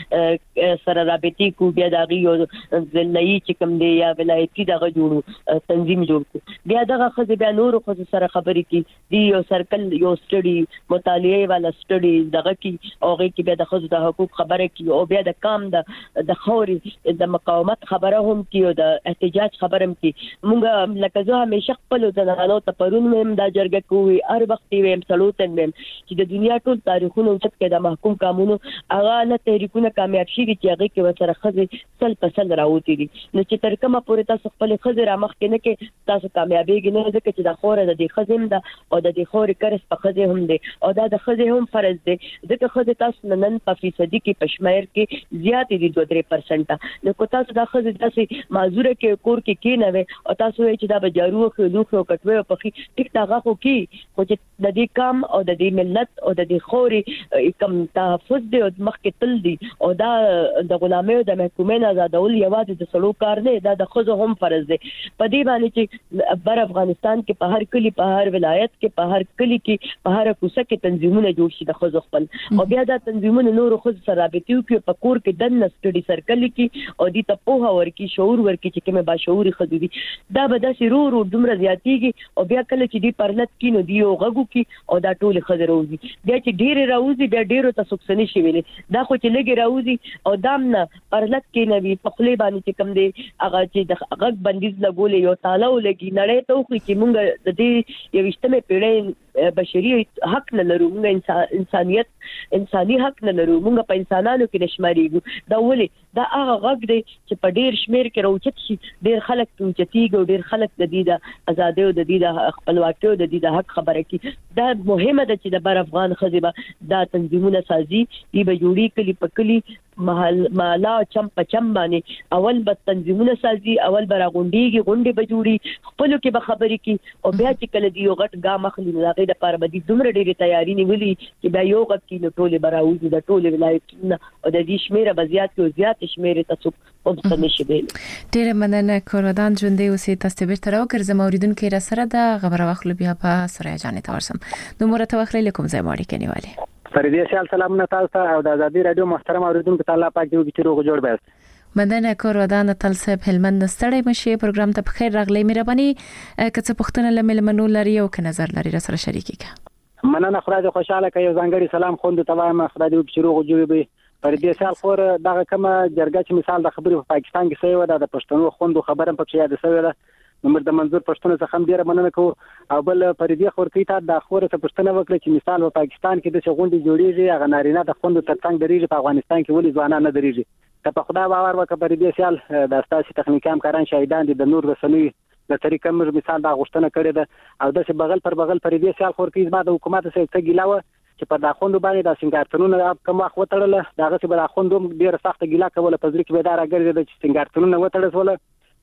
خزو سره رابطي کو بیا د هغه یو ځلې چې کوم دی یا ولایتي دغه جوړو تنظیم جوړ کو بیا دغه خزو بیا نور خزو سره خبرې کی دی یو سرکل یو سټډي مطالعه والا سټډي دغه کې اوغه کې بیا د خزو د حقوق خبره کی او بیا د کام د د خوري د مقاومت خبره هم کیو د احتجاج خبرم کی مونږه لکه زه همیشه خپل زنانو ته پرون مم دا جرګه کوي هر وخت ویم سلوتن مم چې د دنیا ټول تاریخونو چې کې د محکوم قانونو هغه نه تحریکونه کامیاب شي چې هغه کې وسره خزه سل په سل راوتی دي نو چې تر کومه پورې تاسو خپل خزه را مخ کې نه کې تاسو کامیابیږئ نه ځکه چې د خوره د دې خزم ده او د دې خوري کرس په خزه هم دي او دا د خزه هم فرض دي ځکه خزه تاسو نن په فیصدي کې پښمیر کې زیات دي دوه درې پرسنټ نو کو تاسو دا خزه داسې معذوره کې کور کې کې نه وي او تاسو چې دا بجارو خو لوخو کټوي او پخې ټیک تاغه خو کې خو چې د دې کام او د دې ملت او د دې خوري کم تحفظ دی او مخ کې تل دی او دا د غلامۍ او د محکومین آزادول یوازې د سړو کار نه دا د خزو هم فرض دی په دې باندې چې بر افغانستان کې په هر کلی په هر ولایت کې په هر کلی کې په هر کوڅه کې تنظیمونه جوړ شي د خزو خپل او بیا دا تنظیمونه نور خزو سره رابطي کې په کور کې دنه سټډي سرکل کې او دې ته په ورکی شعور ورکی چې کومه با شعوري خدي دي دا به د شرور او دومره زیاتیږي او بیا کله چې دی پرلط کینو دی او غغو کی او دا ټول خزر راوځي بیا چې ډیر راوځي بیا ډیرو ته سوکسنی شي ویلې دا خو چې لګي راوځي او دام نه پرلط کې نه وی په خلی باندې چې کم دی هغه چې د غغ بندیز لګولې یو تاله ولګي نړۍ ته خو چې مونږ د دې یو وشتمه پیړۍ بشري حق نه لرو مونږ انسانيت انساني حق نه لرو مونږ په انسانانو کې نشماريږو دا ولې دا هغه غږ دی چې په ډیر شمیر کې راوچت شي ډیر خلک توچتيږي او ډیر خلک د دې د آزادۍ او د دې د خپلواکۍ او د دې د حق خبره کوي دا مهمه ده چې د بر افغان خزبه دا تنظیمونه سازي دی به جوړي کلی په کلی محل مالا چم په چم باندې اول به تنظیمونه سازي اول به راغونډيږي غونډې به جوړي خپلو کې به خبرې کوي او بیا چې کله دی یو غټ ګام اخلي نو هغه د پاره به دي دومره ډېری تیاری نیولي چې بیا یو غټ کې نو ټول براوځي د ټول ولایتونو او د دې شمیره به زیات او زیات شمیره تاسو په څه نشي ویل ډېر مننه کوردان ژوندې اوسې تاسو به تر اوګر زموریدونکو را سره د خبره واخلو بیا په سره جانې تورسم نو مرته واخلې لیکم زې ماړي کنيواله فريدي سال سلامونه تاسو ته او د آزادي رادیو محترم اوریدونکو تعالی پاک دې وکړي روغ جوړ بس مننه کوردان تل صاحب هلمند ستړی مشي پروګرام ته بخیر راغلی مهرباني کڅ پښتنه لملمنو لري او ک نظر لري سره شریکي کا مننه خدای خوشاله کوي ځانګړي سلام خوند ته وایم خدای دې وکړي روغ جوړ به فريدي سال خور دغه کومه جرګه چې مثال د خبرې په پاکستان کې سوي و د پښتنو خوند خبره په یاد سوي ده نمبر د منظور پښتون څخه هم ډیره مننه کوم او بل فريدي خور کوي ته د خور څخه پښتنه وکړه چې مثال په پاکستان کې د غونډې جوړیږي هغه نارینه د خوند ترڅنګ درېږي په افغانستان کې ولې ځوانان نه درېږي ته په خدای باور وکړه فريدي سال د استاسي تخنیکی همکاران شاهدان دي د نور رسنوي د طریقې موږ مثال د غوښتنه کړې ده او د بغل پر بغل فريدي سال خور کوي زما د حکومت سره څه ګیلاوه چې په داخوندو باندې د سنگارتونونو کوم وخت وتړل داغه چې په داخوندو ډیره سخت ګیلا کوله په ځل کې به دا راګرځي د سنگارتونونو وتړل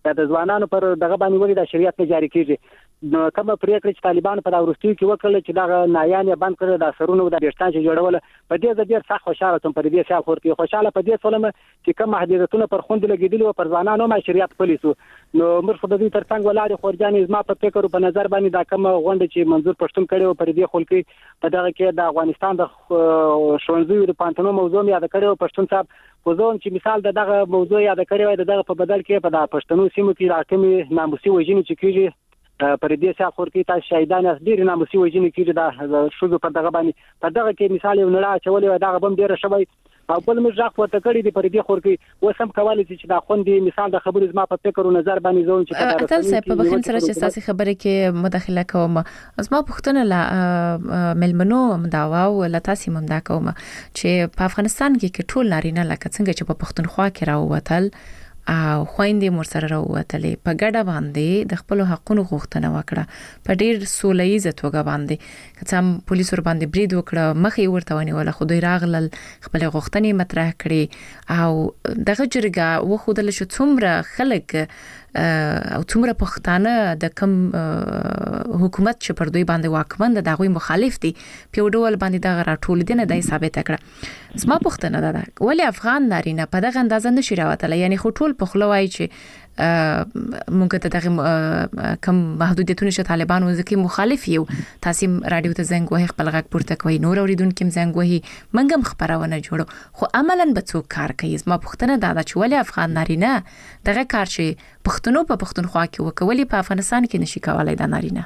د ځوانانو پر دغه باندې ولې د شریعت نه جاری کیږي. نو کوم پریکړه چې طالبان په داورستي کې وکړل چې دا نایان یې بند کړل د سرونو د بیرشتان چې جوړول په دې ځ ډیر سخت خوشاله تم په دې سیال خور کې خوشاله په دې سولم چې کوم محدودیتونه پر خوند لګیدل او پر ځوانانو ما شریعت پولیسو نو مرخ د دې ترڅنګ ولاړ خورجانې زما په فکر په نظر باندې دا کوم غونډه چې منظور پښتون کړي پر دې خلک په دغه کې د افغانستان د شونځوي د پانتونو موضوع یاد کړي پښتون صاحب خو زه چې مثال دغه موضوع یاد کړی وای دغه په بدل کې په د پښتنو سیمو کې راکمي ناموسي وژنې چې کیږي پر دې څخه خور کې تاسو شهیدان ډیر ناموسي وژنې کیږي د شوګو په دغه باندې په دغه کې مثال یو نړۍ چولې دغه بم ډیر شوی او بل موږ ځخ ورته کړی دی پر دې خور کې وسم کولای چې دا خوندې مثال د خبرې زما په فکر او نظر باندې زون چې تاسو څه په بخښن سره چې تاسو خبرې کې مداخله کوم زما پښتنه لا ملمنو مداوا او لا تاسو ممدا کوم چې په افغانستان کې ټول نارینه لکه څنګه چې په پښتونخوا کې راووتل او خويندې مر سره راووتلې په ګډه باندې د خپل حقونو غوښتنه وکړه په ډیر سولهیزه توګه باندې که څم پولیسو باندې برید وکړه مخې ورته ونیول خو دوی راغلل خپل غوښتنې مطرح کړې او دغه جرګه وخودل شو څومره خلک او څومره پښتانه د کم حکومت چې پر دوی باندې واکمن د دغوی مخالف دي په ډول باندې د راټول دي نه د ثابت کړه زما پښتنه ده ولی افغان نارینه په دغه اندازه نشي راوتل یعنی خو ټول په خلوای چې مونږ ته دغه کم محدودیتونه چې طالبان وزکه مخالف یو تاسو رادیو ته زنګ وهي خپل غږ پورته کوي نور اوریدونکو زنګ وهي منګم خبرونه جوړو خو عملاً به څوک کار کوي زما پښتنه دا چې ولی افغان نارینه دغه کار چې پښتنو په پښتونخوا کې وکولي په افغانستان کې نشي کولای دا نارینه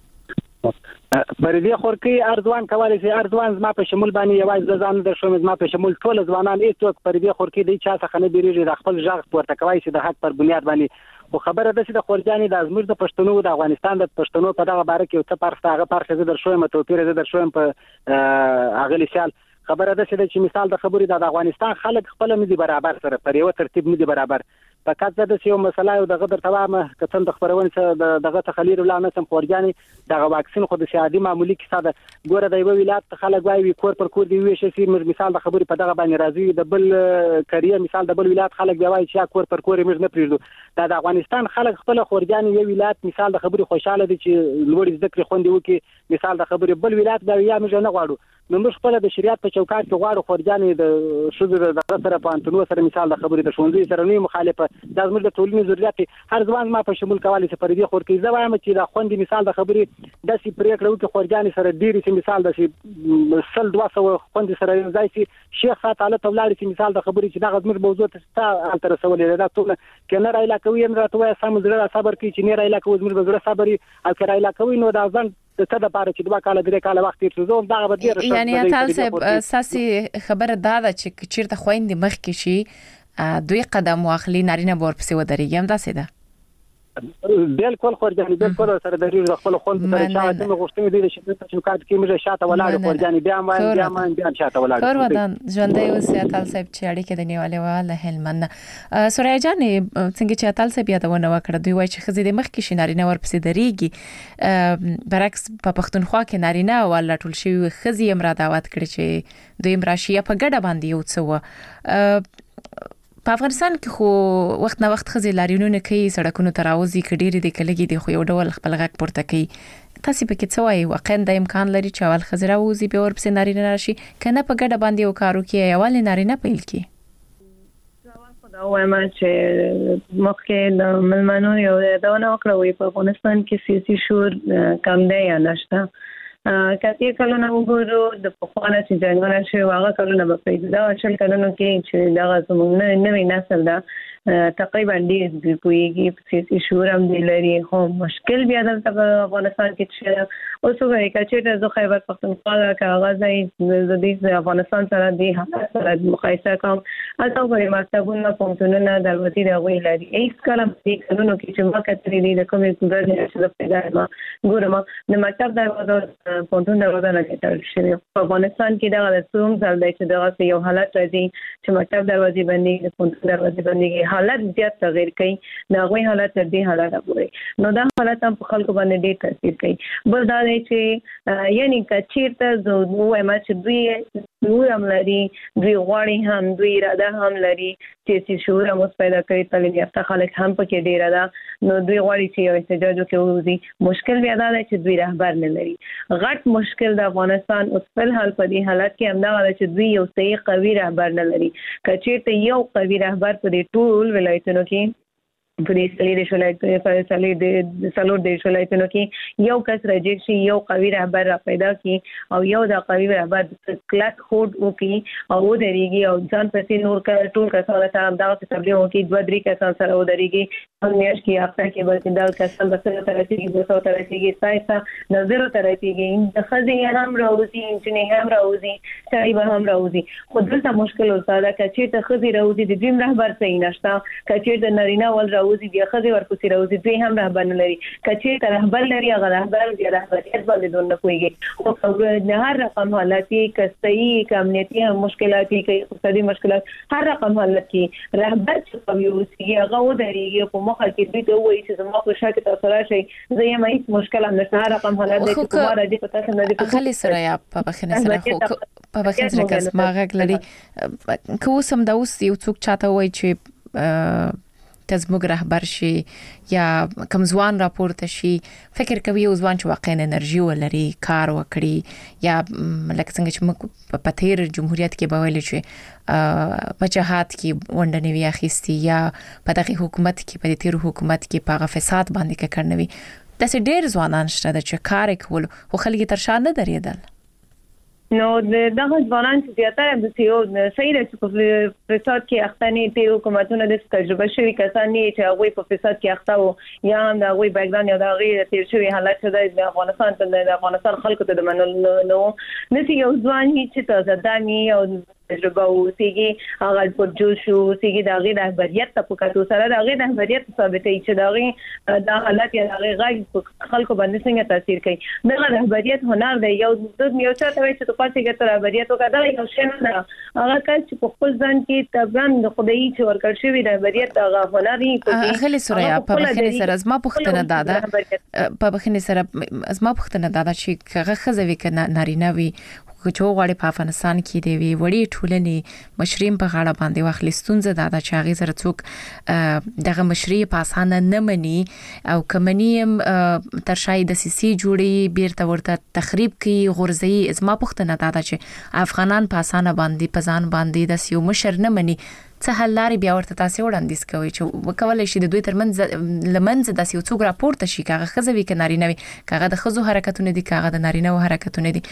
پر دې خور کې ارزوان کولای شي ارزوان زما په شمول باندې یوازې ځان در شوم زما په شمول ټول ځوانان هیڅ پر دې خور کې د چا څخه نه بیریږي د خپل ځغ پورته کوي چې د حق پر بنیاد باندې خو خبره ده چې د خورجانې د ازمیر د پښتنو د افغانستان د پښتنو په دغه باره کې یو څه فرق هغه فرق زه در شوم توپیر زه در شوم په اغلی سال خبره ده چې مثال د خبرې د افغانستان خلک خپل نه برابر سره پر یو ترتیب نه برابر فقط د یو مسله او دغه در توامه کتن د خبرونه څخه دغه تخلیر ولا نه سم خورجانې دغه واکسین خو د سیادي معمولی کې ساده ګوره د یو ولایت خلک وایي کور پر کور دی وی شي مثال د خبرې په دغه باندې راځي د بل کریه مثال د بل ولایت خلک دی وایي چې کور پر کور موږ نه پریږدو دا د افغانستان خلک خپل خورجانې یو ولایت مثال د خبرې خوشاله دي چې لوړ ذکر خوندې وکي مثال د خبرې بل ولایت دا یا موږ نه غواړو نو موږ خپل د شریعت په چوکاټ کې غواړو خورجانې د شوزر د سره په انټونو سره مثال د خبرې د شونځي سره نه مخالفه دا زموږ د ټولنې ضرورت هر ځوان ما په شمول کولای شي پر دې خور کې زوایم چې دا خوندې مثال د خبرې د سی پریکړه وکړي خورجانې سره ډیری سي مثال د سي سل دوه سو خوندې سره ځای سي شیخ تعالی تولاړي سي مثال د خبرې چې دا غزمر موضوع ته التر رسولې دا ټول کنه را علاقوي نه راته وای سم زړه صبر کوي چې نه را علاقوي زمر زړه صبري او کرا علاقوي نو دا ځان ته د پاره چې دوه کال درې کال وخت تیر شو دا به ډیر یعنی تاسو اساسي خبره دا ده چې چیرته خويندې مخ کې شي دوی قدم واخلي نارینه بور پسې ودرېږي هم داسې ده بالکل خورجانې بالکل سره د ریږ خپل خوند سره شاته موږ غوښتنه دي چې په چوکاټ کې موږ شاته ولاړ خورجانې بیا ما بیا ما بیا شاته ولاړ کور ودان ژوندۍ اوسه تل صاحب چې اړیکه د نیولې واله هلمند سوریا جان څنګه چې تل صاحب یادونه وکړه دوی وایي چې خزې د مخ کې نارینه ور پسې درېږي برعکس په پښتونخوا کې نارینه ولا ټول شي خزې امر دعوت کړي چې دوی مراشي په ګډه باندې یو څه په افغانستان کې خو وخت نه وخت خزي لارینونه کوي سړکونو تراوزي کډيري د کلګي دی خو یو ډول خپل غږ پورته کوي تاسو په کې څه وایي واقعا د امکان لري چې اول خزي راوزي به ور پسې نارینه راشي کنه په ګډه باندې یو کارو کې اول نارینه پیل کی دا وایم چې مخکې د ملمنو یو دا نه وکړوي په افغانستان کې سیاسي شور کم دی یا نشته کله کله نو وګورو د پخوانه چې جنګونه شي واغه کله نه پیدا دا شل کله نو کې چې دا زموږ نه نوې نسل دا تقریبا ډیر کویږي سیاسي شور هم دی لري خو مشکل بیا د افغانستان کې چې اوس وګورئ چې د خیبر پختونخوا کاغذ د دې افغانستان سره د حالت سره مقایسه کوم تاسو وګورئ مکتبونه پونتونه دروازې د وی لري هیڅ کله دې کلونو کې چې ما کترې دي د کومې ګورنر چې د پیدا ما ګورم د مکتب دروازه پونتون دروازه نه کېدل شي په افغانستان کې دا د څوم ځل دی چې دا یو حالت راځي چې مکتب دروازې باندې د پونتون دروازې باندې حالت زیات تغیر کوي دا غوي حالت دې حالت پورې نو دا حالت هم په خلکو باندې ډېر تاثیر کوي. بل دا دی چې یعنی کچیرته زه وایم چې دوی نور هم لري، دوی غواړي هم، دوی اراده هم لري چې شعور هم پیدا کړي، تعلیم یافته خلک هم پکې ډېر ده، نو دوی غواړي چې یو احتجاج وکړي. مشکل بیا دا دی چې دوی رهبر نه لري. غټ مشکل د افغانستان اوس په حال په دې حالت کې هم دا دی چې دوی یو صحیح قوي رهبر نه لري. کچیرته یو قوي رهبر په دې ټول ولایتونو کې په دې سلیده شولایته په سلیده سلور د شولایتونو کې یو کس راځي چې یو قوي رهبر را پیدا کړي او یو د قوي رهبر کلک هوډ وکړي او ودرېږي او ځان پسې نور کړ ټول کسان ته دا تبلیغ وکړي، دوه درې کسان سره ودرېږي او میاش کې افته کې بلکې دا کسان بسره تر رسیدي دوه سوه تر رسیدي سایسا نظر تر رسیدي د خزي هم راوځي، انجنیر هم راوځي، سړي به هم راوځي. خو دلته مشکل وساده کچې ته خزي راوځي د دیم رهبر صحیح نشته، کچې د نارینه ول راوځي بیا خزي ورپسې راوځي دوی هم رهبر نه لري. کچې ته رهبر لري هغه رهبر بیا رهبریت باندې دون نه کوي. خو نه هر رقم حالتي کستي کمنيتي مشکلات کې اقتصادي مشکلات هر رقم حالت کې رهبر چې کوي اوسي هغه ودرېږي په مخه کې دوی ته وایي چې زما په شاکه تاسو راشي زه یې مې مشکل هم نشته. هر رقم حالت د کومه راځي پتا څنګه نه دي خالي سره یا په بخنه سره خو په بخنه سره کس ما غږ لري کو سم دا اوس یو څوک چاته وایي چې تزموږ رهبر شي یا کمزوان راپورته شي، فکر کوي او ځوان چې واقعا انرژي ولري کار وکړي یا لکه څنګه چې موږ په تیر جمهوریت کې به ویل چې په جهاد کې وندنې وی اخیستي یا په دغه حکومت کې په تیر حکومت کې په فساد باندې کړنوي د څه ډېر ځوانان شته چې کار کول خو خلک تر شا نه درېدل. نو دغه ځوانان چې زیاتره د سیو صحیح د فساد کې اختنی تیر حکومتونه د تجربه شوی کسان نه چې هغه په فساد کې اخته وو یا هم هغه بیکګراوند یا هغه تیر شوی حالت چې د افغانستان ته د افغانستان خلکو ته د منل نو نسی یو ځوان چې تازه دانی او تجربه او سیګي هغه په جوش او سیګي د هغه رهبریت ته پکاتو سره د هغه رهبریت ثابتې چې د هغه د حالت یا هغه غږ خلکو باندې څنګه تاثیر کوي. د رهبریت هنر دی یو د یو څه ته چې پاتې ګټه رهبریت وکړه یو شی نه هغه کس چې په خپل ځان کې تبران د خدای چې ورکړ شوی رهبریت هغه هنر دی. په خلی سره په بخنه سره زما پوښتنه داده په بخنه سره زما پوښتنه داده چې هغه خزوي کنه نارینه وي چې وغواړي په افغانستان کې دی وی وړي ټولنې مشریم په غاړه باندې واخلي ستونزه دا ده چې هغه سره څوک دغه مشري په اسانه نه مني او کمنیم تر شای د سیسي جوړي بیرته ورته تخریب کوي غورځي. زما پوښتنه دا ده چې افغانان په اسانه باندې په ځان باندې د سیو مشر نه مني څه حل لري بیا ورته تاسو وړاندیز کوي چې وکولای شي د دوی ترمنځ لمنځ د سیو څوک راپورته شي کاغه خزوي ک نارینه وي کاغه د خزو حرکتونه دي کاغه د نارینه حرکتونه دي.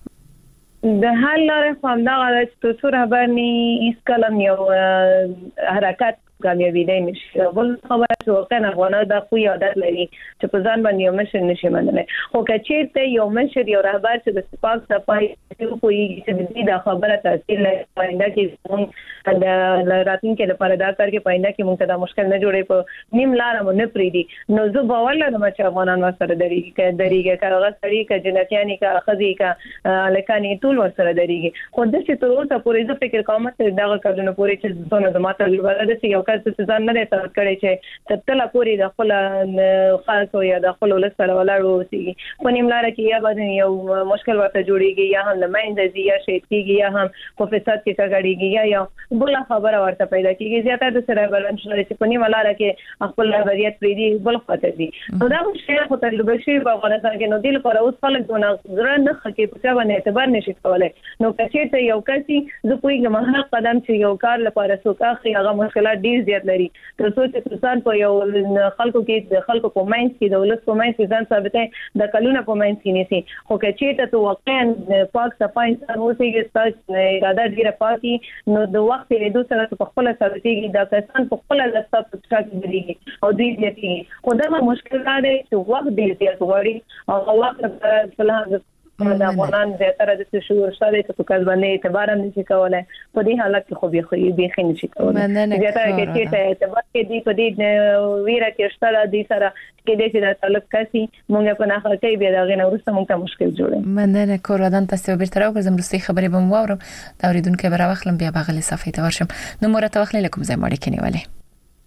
د حل لاره هم دا غواړي چې څو رهبر ني اسکلم یو حرکت کامیابی دی نشي. بل خبره چې واقعا افغانان د خو عادت لري چې په ځان باندې یو مشر نشي منلی. خو کچې ته یو مشر یو رهبر چې د سپاک صفای کوي چې د دې د خبره تاثیر لري پاینده کې موږ د راتلونکي لپاره دا کار کې پاینده کې موږ ته دا مشکل نه جوړي په نیم لار مو نه پریدي. نو زه باور لرم چې افغانان ورسره درېږي کې درېږي کارغه سړي کې جنتیانی کا خزي کا لکاني ټول ورسره درېږي. خو د څه تر اوسه پورې زه فکر کوم چې دا کارونه پورې چې څونه د ماته تجربه ده یو کس ځان نه تر کړی چې تل پورې د خپل خاص یا د خپل ولسره ولاړو سي په نیم لار کې یا باندې یو مشکل ورته جوړيږي یا هم لمنځي یا شي کېږي یا هم په فساد کې کاږيږي یا یو بل خبره ورته پیدا کیږي. زیاتره د سره بلنس لري چې په نیم لار کې خپل رهبریت پریدي بل خاطر دي. نو دا شی خو تجربه شي په افغانستان کې نو دل پر اوس خلک دونه زړه نه خکې په څه باندې اعتبار نشي کولای. نو کچې ته یو کسي زه کوی ګمه قدم چې یو کار لپاره سوکاخي هغه مشکلات ډیر زیات لري. تر څو چې پرسان په یو خلکو کې د خلکو په ماینس کې د ولس په ماینس کې ځان ثابتې د کلونه په ماینس کې نيسي. خو کچې ته تو واقعا پاک صفای انسان اوسېږي ستاسو اراده ډیره پاکي نو د وخت له دوه سره په خپل ثابتېږي دا کسان په خپل لاسته په څاګ درېږي او دوی دې خو دا مشکل دی چې وخت دې زیات غواړي او وخت په فلانه دا افغانان زیاتره د شعور شته چې په باندې اعتبار هم نشي کولای. په دې حالت کې خو به خو به خې نشي کولای. زیاتره کې چې اعتبار کې دی په دې ویره کې شته د سره کې دې چې د تعلق کسي مونږ په ناخه کې به دا غنه ورسته مونږ ته مشکل جوړي. مننه کورودان تاسو به تر اوسه زموږ خبرې به مو اورم دا اوریدونکو به راوخلم بیا بغل صفحه ته ورشم نو مرته وخلې لكم زي ما لیکنی ولی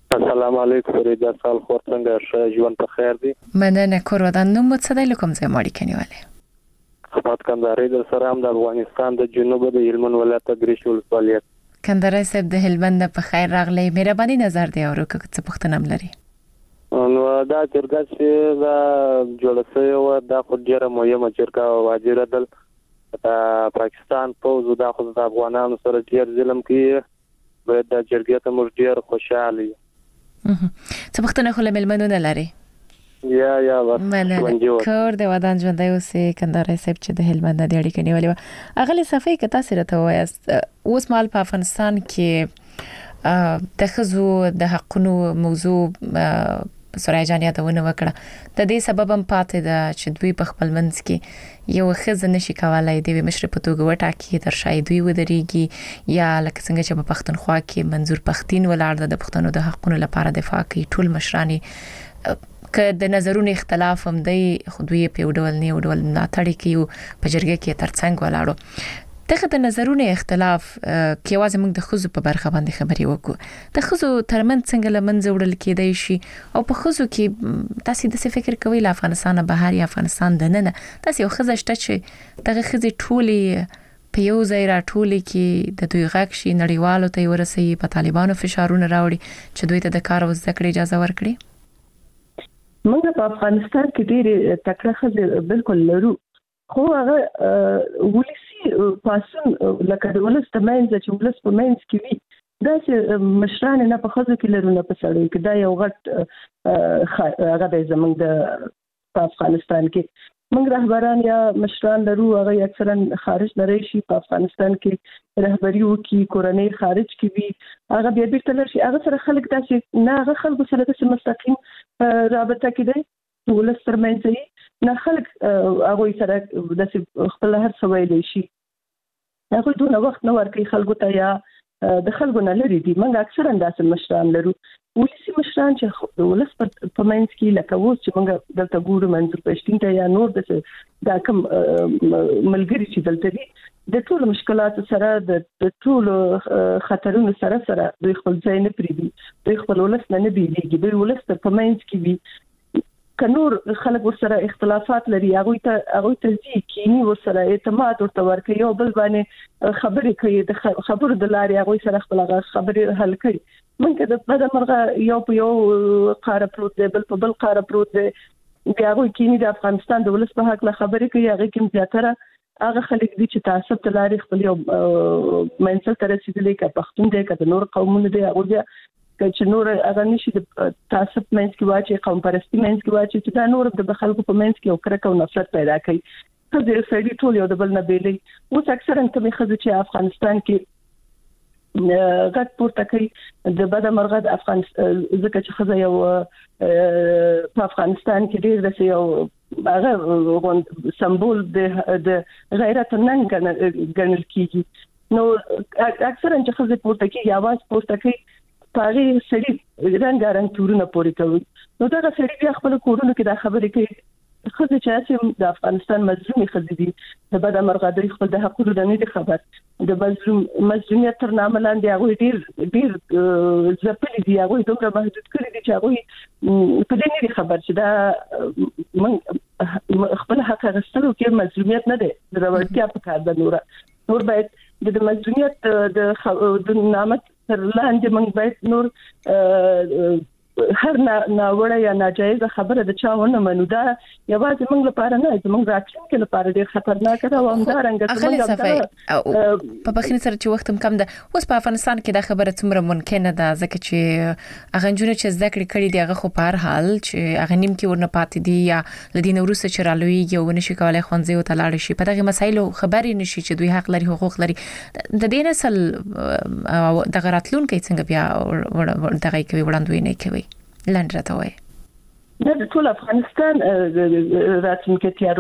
السلام علیکم فریدا سال خور څنګه ژوند په خیر دی مننه کور ودان نو مت څه د کوم ځای ماړی کنيواله خدمت کندهاري در سره هم د افغانستان د جنوب د هلمند ولایت ګریش ولسوالیت کندهاري صاحب د هلمند په خیر راغلی مهرباني نظر دی اورو که څه پښتنم لري نو دا جرګه چې دا جوړه شوی و دا خو ډیره مهمه جرګه واجب دل د پاکستان فوز دا خو د افغانانو سره ډیر ظلم کوي باید دا جرګه ته موږ ډیر خوشاله یو څه پښتنه خو ملمنو نه لري یا یا مننه کور د ودان ژوندۍ اوسې کندهاري صاحب چې د هلمند د اړیکې نیولې اغلی صفای کته سره ته وایست اوس مال په افغانستان کې د خزو د حقونو موضوع سورای جان یادونه وکړه د دې سبب هم پاتې ده چې دوی په خپل منځ کې یو خزه نشي کولای د مشر په توګه وټاکي تر شای دوی ودرېږي یا لکه څنګه چې په پښتونخوا کې منظور پښتين ولاړ د پښتنو د حقونو لپاره دفاع کوي ټول مشرانی که د نظرونو اختلاف هم دی خو دوی په ډول نه ډول ملاتړ کوي په جرګه کې ترڅنګ ولاړو دغه د نظرونو اختلاف کې واځي موږ د خزو په برخه باندې خبرې وکړو د خزو ترمن څنګه لمنځه وړل کېدای شي او په خزو کې تاسو د څه فکر کوئ له افغانستان بهر یا افغانستان د نه تاسو یو خزه شته چې دغه خزي ټولي په یو ځای را ټولي کې د دوی غږ شي نړیوالو ته ورسي په طالبانو فشارونه راوړي چې دوی ته د کار او زده کړې اجازه ورکړي موږ په افغانستان کې ډېر تکړه خزه بالکل لرو خو هغه ولسی پاسون لکه د ولست مینځ چې ولست په مینځ کې وي دا چې مشران نه په خزه کې لرو نه په سړی کې دا یو غټ هغه د زمنګ د افغانستان کې موږ رهبران یا مشران لرو هغه اکثرا خارج لري شي په افغانستان کې رهبری وکي کورنۍ خارج کې وي هغه بیا بیرته لري هغه سره خلک داسې نه هغه خلکو سره د مستقیم رابطه کې دی ولست ترمنځ نه خلک هغه سره د خپل هر څه ویلی شي هغه دونه وخت نه ورکړي خلکو ته یا د خلکو نه لري دي موږ اکثرا داسې مشران لرو ولسی مشران چې ولس په منځ کې لکه اوس چې موږ دلته ګورو منظور پښتين ته یا نور د دا کوم ملګری چې دلته دي د ټول مشکلات سره د ټول خطرونو سره سره دوی خپل ځای نه پریدي دوی خپل ولس نه نه بیږي دوی ولس په منځ کې وي کنور خلک ورسره اختلافات لري هغه ته هغه ته ځي کینی ورسره اعتماد ورته ورکوي او بل باندې خبرې کوي د خبرو د لارې هغه سره خپل خبرې حل کوي مونږ د بده مرغه یو په یو قاره پروت دی بل په بل قاره پروت دی بیا هغه کینی د افغانستان د ولس په حق له خبرې کوي هغه کوم زیاتره هغه خلک دي چې تعصب د لارې خپل یو منځل تر رسیدلې کا پښتون دی کا د نور قومونو دی هغه چې نور هغه نشي د تعصب منځ کې واچي قوم پرستی منځ کې واچي چې دا نور د خلکو په منځ کې او کرکه او نفرت پیدا کوي څه د سړي ټول یو د بل نه بیلې اوس اکثرا کومې خزه چې افغانستان کې غټ پورته کوي د بده مرغه د افغانستان ځکه چې خزه یو په افغانستان کې ډېر د یو هغه سمبول د غیرت نن ګڼل کیږي نو اکثرا چې خزه پورته کوي आवाज پورته کوي پاره سړي رنګارنګ تورونه پوري کوي نو دا سړي بیا خپل کورونو کې دا خبرې کوي خزه چې د افغانستان مظلومي خزه دي د بده مرغه د خپل د حقوقو د نه خبر د مظلوم مظلومیت تر نامه لاندې هغه ډیر ډیر ځپلي دي هغه دومره محدود کړی دي چې هغه په دې نه خبر چې دا من خپل حق غوښتلو کې مظلومیت نه دی د ورتیا په کار د نور نور باید د مظلومیت د نامه تر لاندې موږ باید نور هر نا وړه یا ناجایز خبره د چا ونه منو دا یوازې موږ لپاره نه زموږ راتلونکي لپاره ډیر خطرناک ده او همدارنګه څنګه په بخښنې سره چې وخت کم ده اوس په افغانستان کې دا خبره څومره ممکنه ده ځکه چې هغه جنونه چې زده کړې کړي دي هغه خو په هر حال چې هغه نیم کې ورنه پاتې دي یا لدین وروسته چې رالويږي او نشي کولای خونځي او تلاړ شي په دغه مسایلو خبرې نشي چې دوی حق لري حقوق لري د دې نسل د غراتلون کې څنګه بیا دغه کوي وړاندوینه کوي لاندې راوي د ټول افغانستان راتلونکي تیارو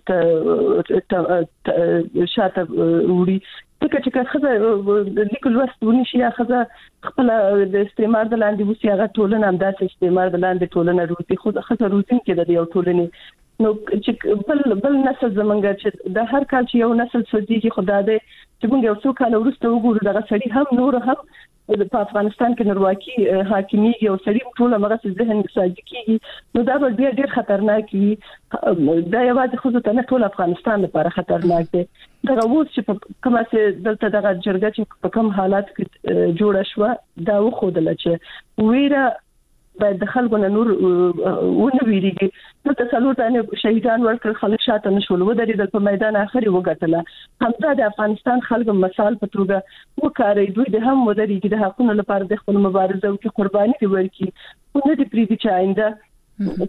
ته شاته وړي ځکه چې خزه د لیکل وستونی شي خزه خپل د استعمار د لاندې وسی هغه ټولنه همداسې استعمار د لاندې ټولنه روزي خو خزه روزین کې د یو ټولنې نو چې بل بل نسل زمونږ چې د هر کال چې یو نسل سوځيږي خدای دې چې موږ یو څو کال وروسته وګورو دغه سړي هم نور هم په افغانستان کې نورواکي حاکمیت او سړي ټول هغه ذهن ساجي کیږي نو دا به ډېر ډېر خطرناک وي. دا یوازې خو ته نه ټول افغانستان لپاره خطرناک دی. دا اوس چې کومه چې دلته دغه جرګه چې په کوم حالات کې جوړه شو دا وخودل چې ویره باید د خلکو نه نور ونه ویریږي. نو څلور تنه شهیدان ورکړ خلک شاته نشول ودرېدل په میدان اخري وګټله. همدا د افغانستان خلکو مثال په توګه وکاري دوی د هم ودرېږي د حقونو لپاره د خپل مبارزه او کې قرباني دي ورکړي. نو د پریدي چې آینده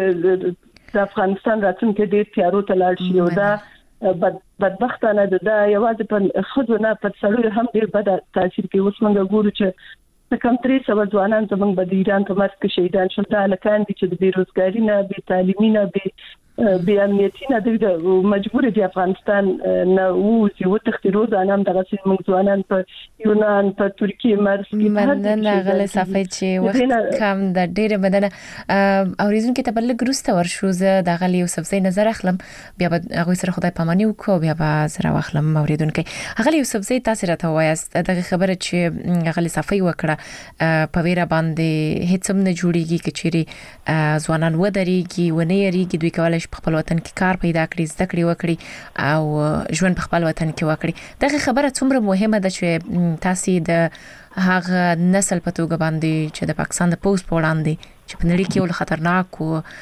تاسو د افغانستان راتلونکي ډېر تیارو ته لاړ شي او دا بد بدبختانه ده یوازې په خودونه په څلور هم ډېر بد تاثیر کوي. اوس موږ ګورو چې کم ترې سو ځوانان زموږ د ایران په مرکز کې شهیدان شول. دا لکان دي چې د بیروزګاری نه بي تعلیمي نه بي بي امنیتي نه د مجبور دي افغانستان نه وځي و تختیرو ځانام دغه موږ ځوانان په یونان په ترکیه مرز کې مننه غل صفای چې وخت کم د ډېر بدنه اوریدون کې تبلغ ګروسته ورشو زه د غلی یوسف زین نظر اخلم بیا به هغه سره خدای پامانی وکړو بیا به سره واخلم اوریدون کې غلی یوسف زین تاسو راته وایست دغه خبره چې غلی صفای وکړه په ویره باندې هیڅ هم نه جوړیږي چې چیرې ځوانان ودرېږي ونه یریږي دوی کولای په خپل وطن کې کار پیدا کړي زده کړې وکړي او ژوند په خپل وطن کې وکړي. دغه خبره څومره مهمه ده چې تاسو د هغه نسل په توګه باندې چې د پاکستان د پوز په وړاندې چې په نړۍ کې یو خطرناک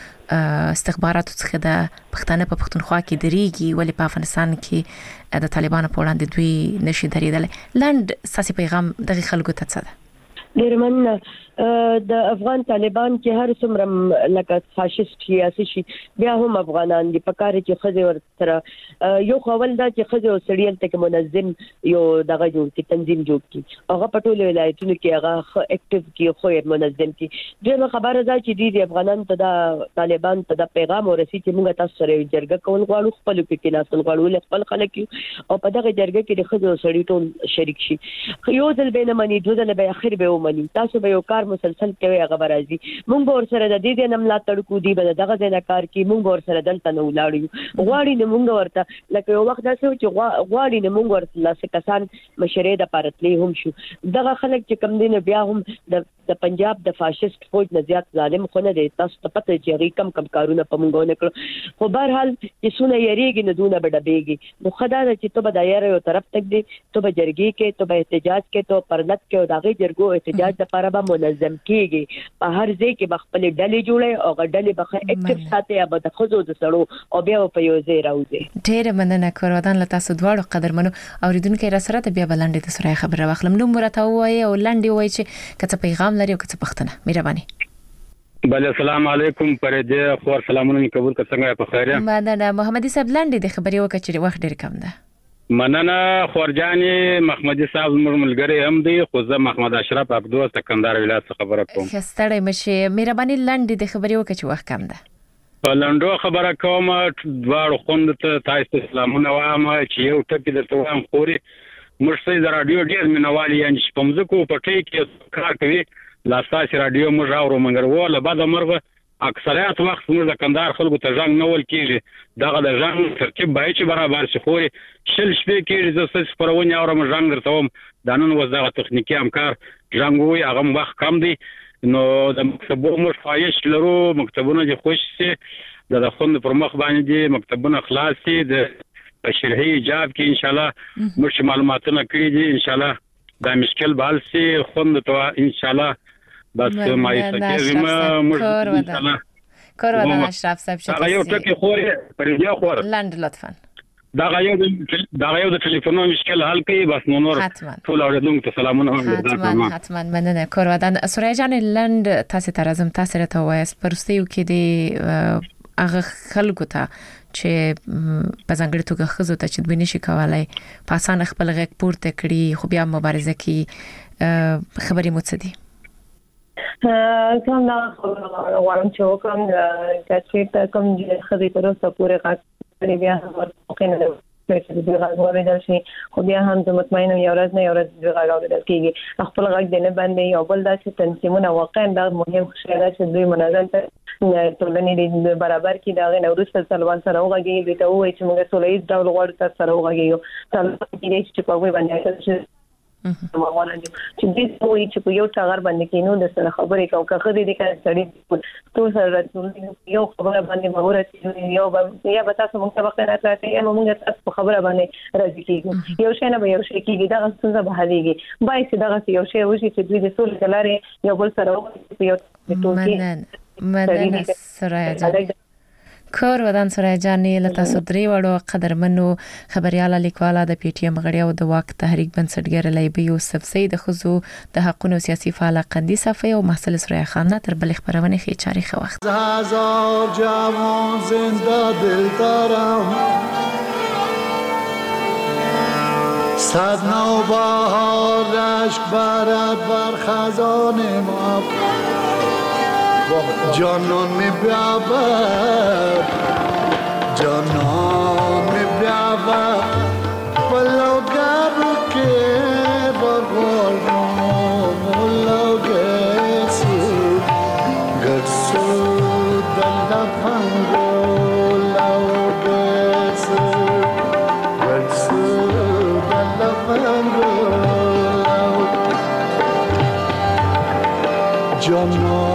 او استخباراتو څخه د پښتنه په پښتونخوا کې درېږي ولې په افغانستان کې د طالبانو په وړاندې دوی نشي درېدل. لاند ساسي پیغام دغه خلکو ته څه ده؟ ډېر مننه. د افغان طالبان کې هر څومره لکه فاشیست سیاسي شي بیا هم افغانان دي په کار کې خځه ورته یو خول دا چې خځه او سړیل ته منظم یو دغه جوړ کی تنظیم جوړ کی هغه په ټولو ولایتونو کې هغه اکټیو کی خو منظم کی. ډېر خبره ده چې دي افغانان ته د طالبان ته د پیغام ورسي چې موږ تاسو سره جرګه کول غواړو خپل کې ناسل غواړو خپل خلک او په دغه جرګه کې د خځه او سړی ټول شریک شي. یو ځل به نه مني دوه ځل به اخر به ومني تاسو به یو کار مسلسل کوي هغه راځي مونږ ور سره د دې د نملا تړکو دی به دغه ځای کار کوي مونږ ور سره دلته نو لاړو غواړي نه مونږ ورته لکه یو وخت داسې چې غواړي نه مونږ ورته لاسه کسان مشرې د پارتلې هم شو. دغه خلک چې کم دین بیا هم د د پنجاب د فاشیست فوج نه زیات ظالم خو نه دی. تاسو ته پته چې هغه کم کم کارونه په مونږ نه کړو خو بهر حال چې سونه یریږي نه دونه بډبېږي. نو خدای چې ته به دایره یو طرف تک دی ته به جرګې کې ته به احتجاج کې ته پرلط کې او دغه جرګو احتجاج لپاره به منظم کیږي په هر ځای کې بخپل ډلې جوړي او ډلې بخه اکټیو ساتي به د خزو د سړو او بیا په یو ځای راوځي. ډېر مننه کورودان له تاسو دواړو قدرمنو اوریدونکو را سره بیا بلندې د سره خبره واخلم. نو مرته وایي او لنډي وایي چې کته پیغام لري او کته پښتنه مهرباني. بله السلام علیکم پرې خور سلامونه قبول کړ څنګه په خیر یم. مننه محمدي صاحب لنډي د خبرې وکړي چې وخت ډېر کم ده. مننه خورجاني محمدي صاحب ملګری هم دی خو زه محمد اشرف عبدو سکندر ولایت څخه خبره کوم. خستړی مشه مهرباني لنډي د خبرې وکړي چې وخت کم ده. په لنډو خبره کوم دواړو خوند ته تاسو سلامونه وایم چې یو ټکی درته وایم خوري مرسي د رادیو ډیر مینوالي یعنی په مزکو په ټی کې کار کوي لاساسي رادیو موږ اورو مګر وله بعد مرغه اکثریت وخت موږ د کندهار خلکو ته ځنګ نه ول کیږي دغه د ځنګ ترتیب باید چې برابر شي خوري شل شپې کېږي د څه پرونی اورم ځنګ درته د نن وزاره تخنیکی همکار ځنګ وي هغه وخت کم دی نو د مکتبونو موږ فایش لرو مکتبونه د خوش سي د خوند پر مخ باندې دي مکتبونه خلاص دي د شرعي ایجاب کې ان شاء الله موږ معلوماتونه کړی دي ان شاء الله دا مشکل بال سي خوند ته ان شاء الله بس ما یې ما موږ ان شاء الله کورونه اشرف صاحب شکر هغه یو ټکی خوري پر دې خور لاند لطفا دا غيو دا غيو د ټلیفون مشکل حل کوي بس نو نور ټول اوریدونکو ته سلامونه حتما حتما مننه کورودان سورای جان لند تاسو ته راځم تاسو ته وایس پرستیو کې دی هغه خلکو ته چې په ځانګړي توګه خزو ته چې دوی نشي کولای په اسانه خپل غږ پورته کړي خو بیا مبارزه کې خبرې مو څه دي کوم دا غواړم چې وکم چې کوم چې خزي تر اوسه پورې غږ بیا ورته نه چې د غږ اوریدل شي خو بیا هم زه مطمئنم یو ورځ نه یو ورځ د غږ اوریدل کیږي خپل غږ د نه باندې یو بل داسې تنظیمونه واقعا دا مهم شی دی چې دوی منظم ټولنې برابر کړي دا غو وروسته طالبان سره وغږیږي ته وایي چې موږ سولې ډول غواړو تاسو سره وغږیږو طالبان کې چې په وای باندې افغانان چې دې وایي چې په یو ټاغر باندې کینو د سره خبرې کوي که خدای دې کړي سړی ټول سره راتلونکي یو خبره باندې مغوره یو یا به تاسو موږ ته وخت راځي یا موږ تاسو په خبره باندې راځي کیږي یو شی نه به یو شی کیږي دا څنګه به حلېږي باید چې دا یو شی وشي چې دوی د ټول کلارې یو بل سره یو مننه مننه سرایا جان کور ودان سرایا جان له تاسو درې وړو قدرمنو خبرياله لیکواله د پی ټی ایم غړي او د واک تحریک بنسټګر لیبي یوسف سید خزو د حقونو سیاسي فعال قندي صفي او محصل سرایا خان تر بل خبرونه خي چاري خو وخت هزار جوان زنده دل دارم صد نوبهار رشک برد بر خزان ما جانان می بیابد جانان می بیابد ولو گرو که بار بار ولو گرسو گرسو دل پنگو لو گرسو گرسو دل پنگو لو جانان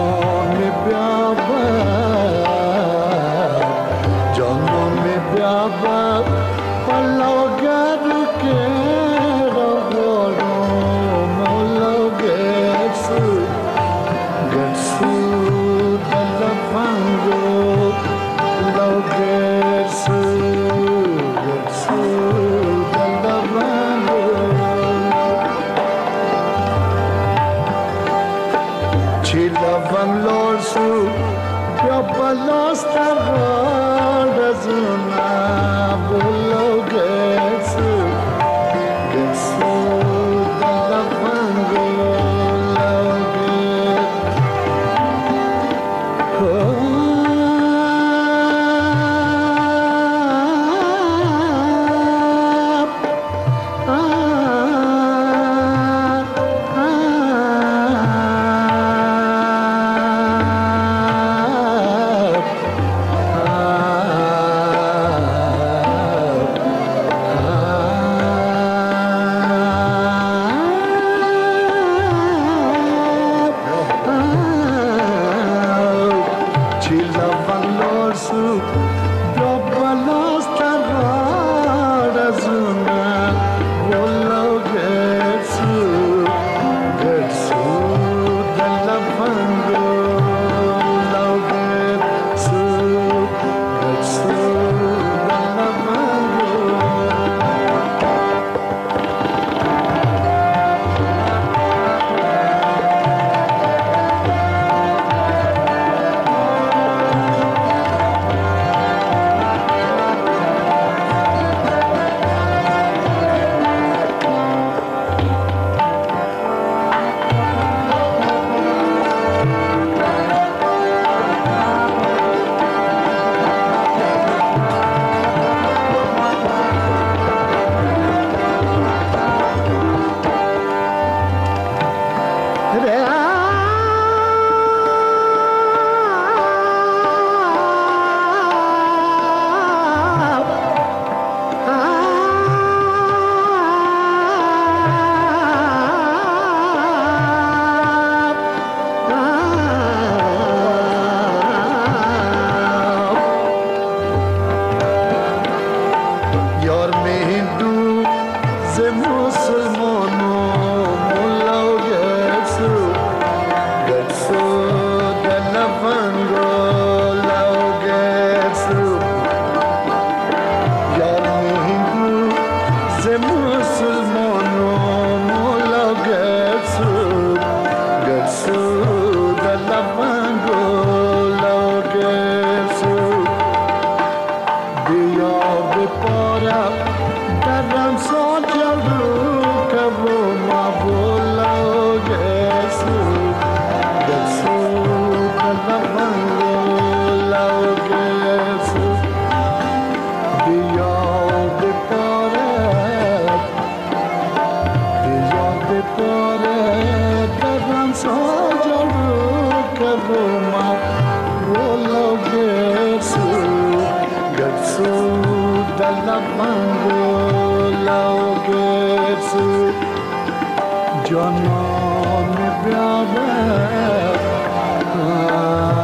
جانان بیابه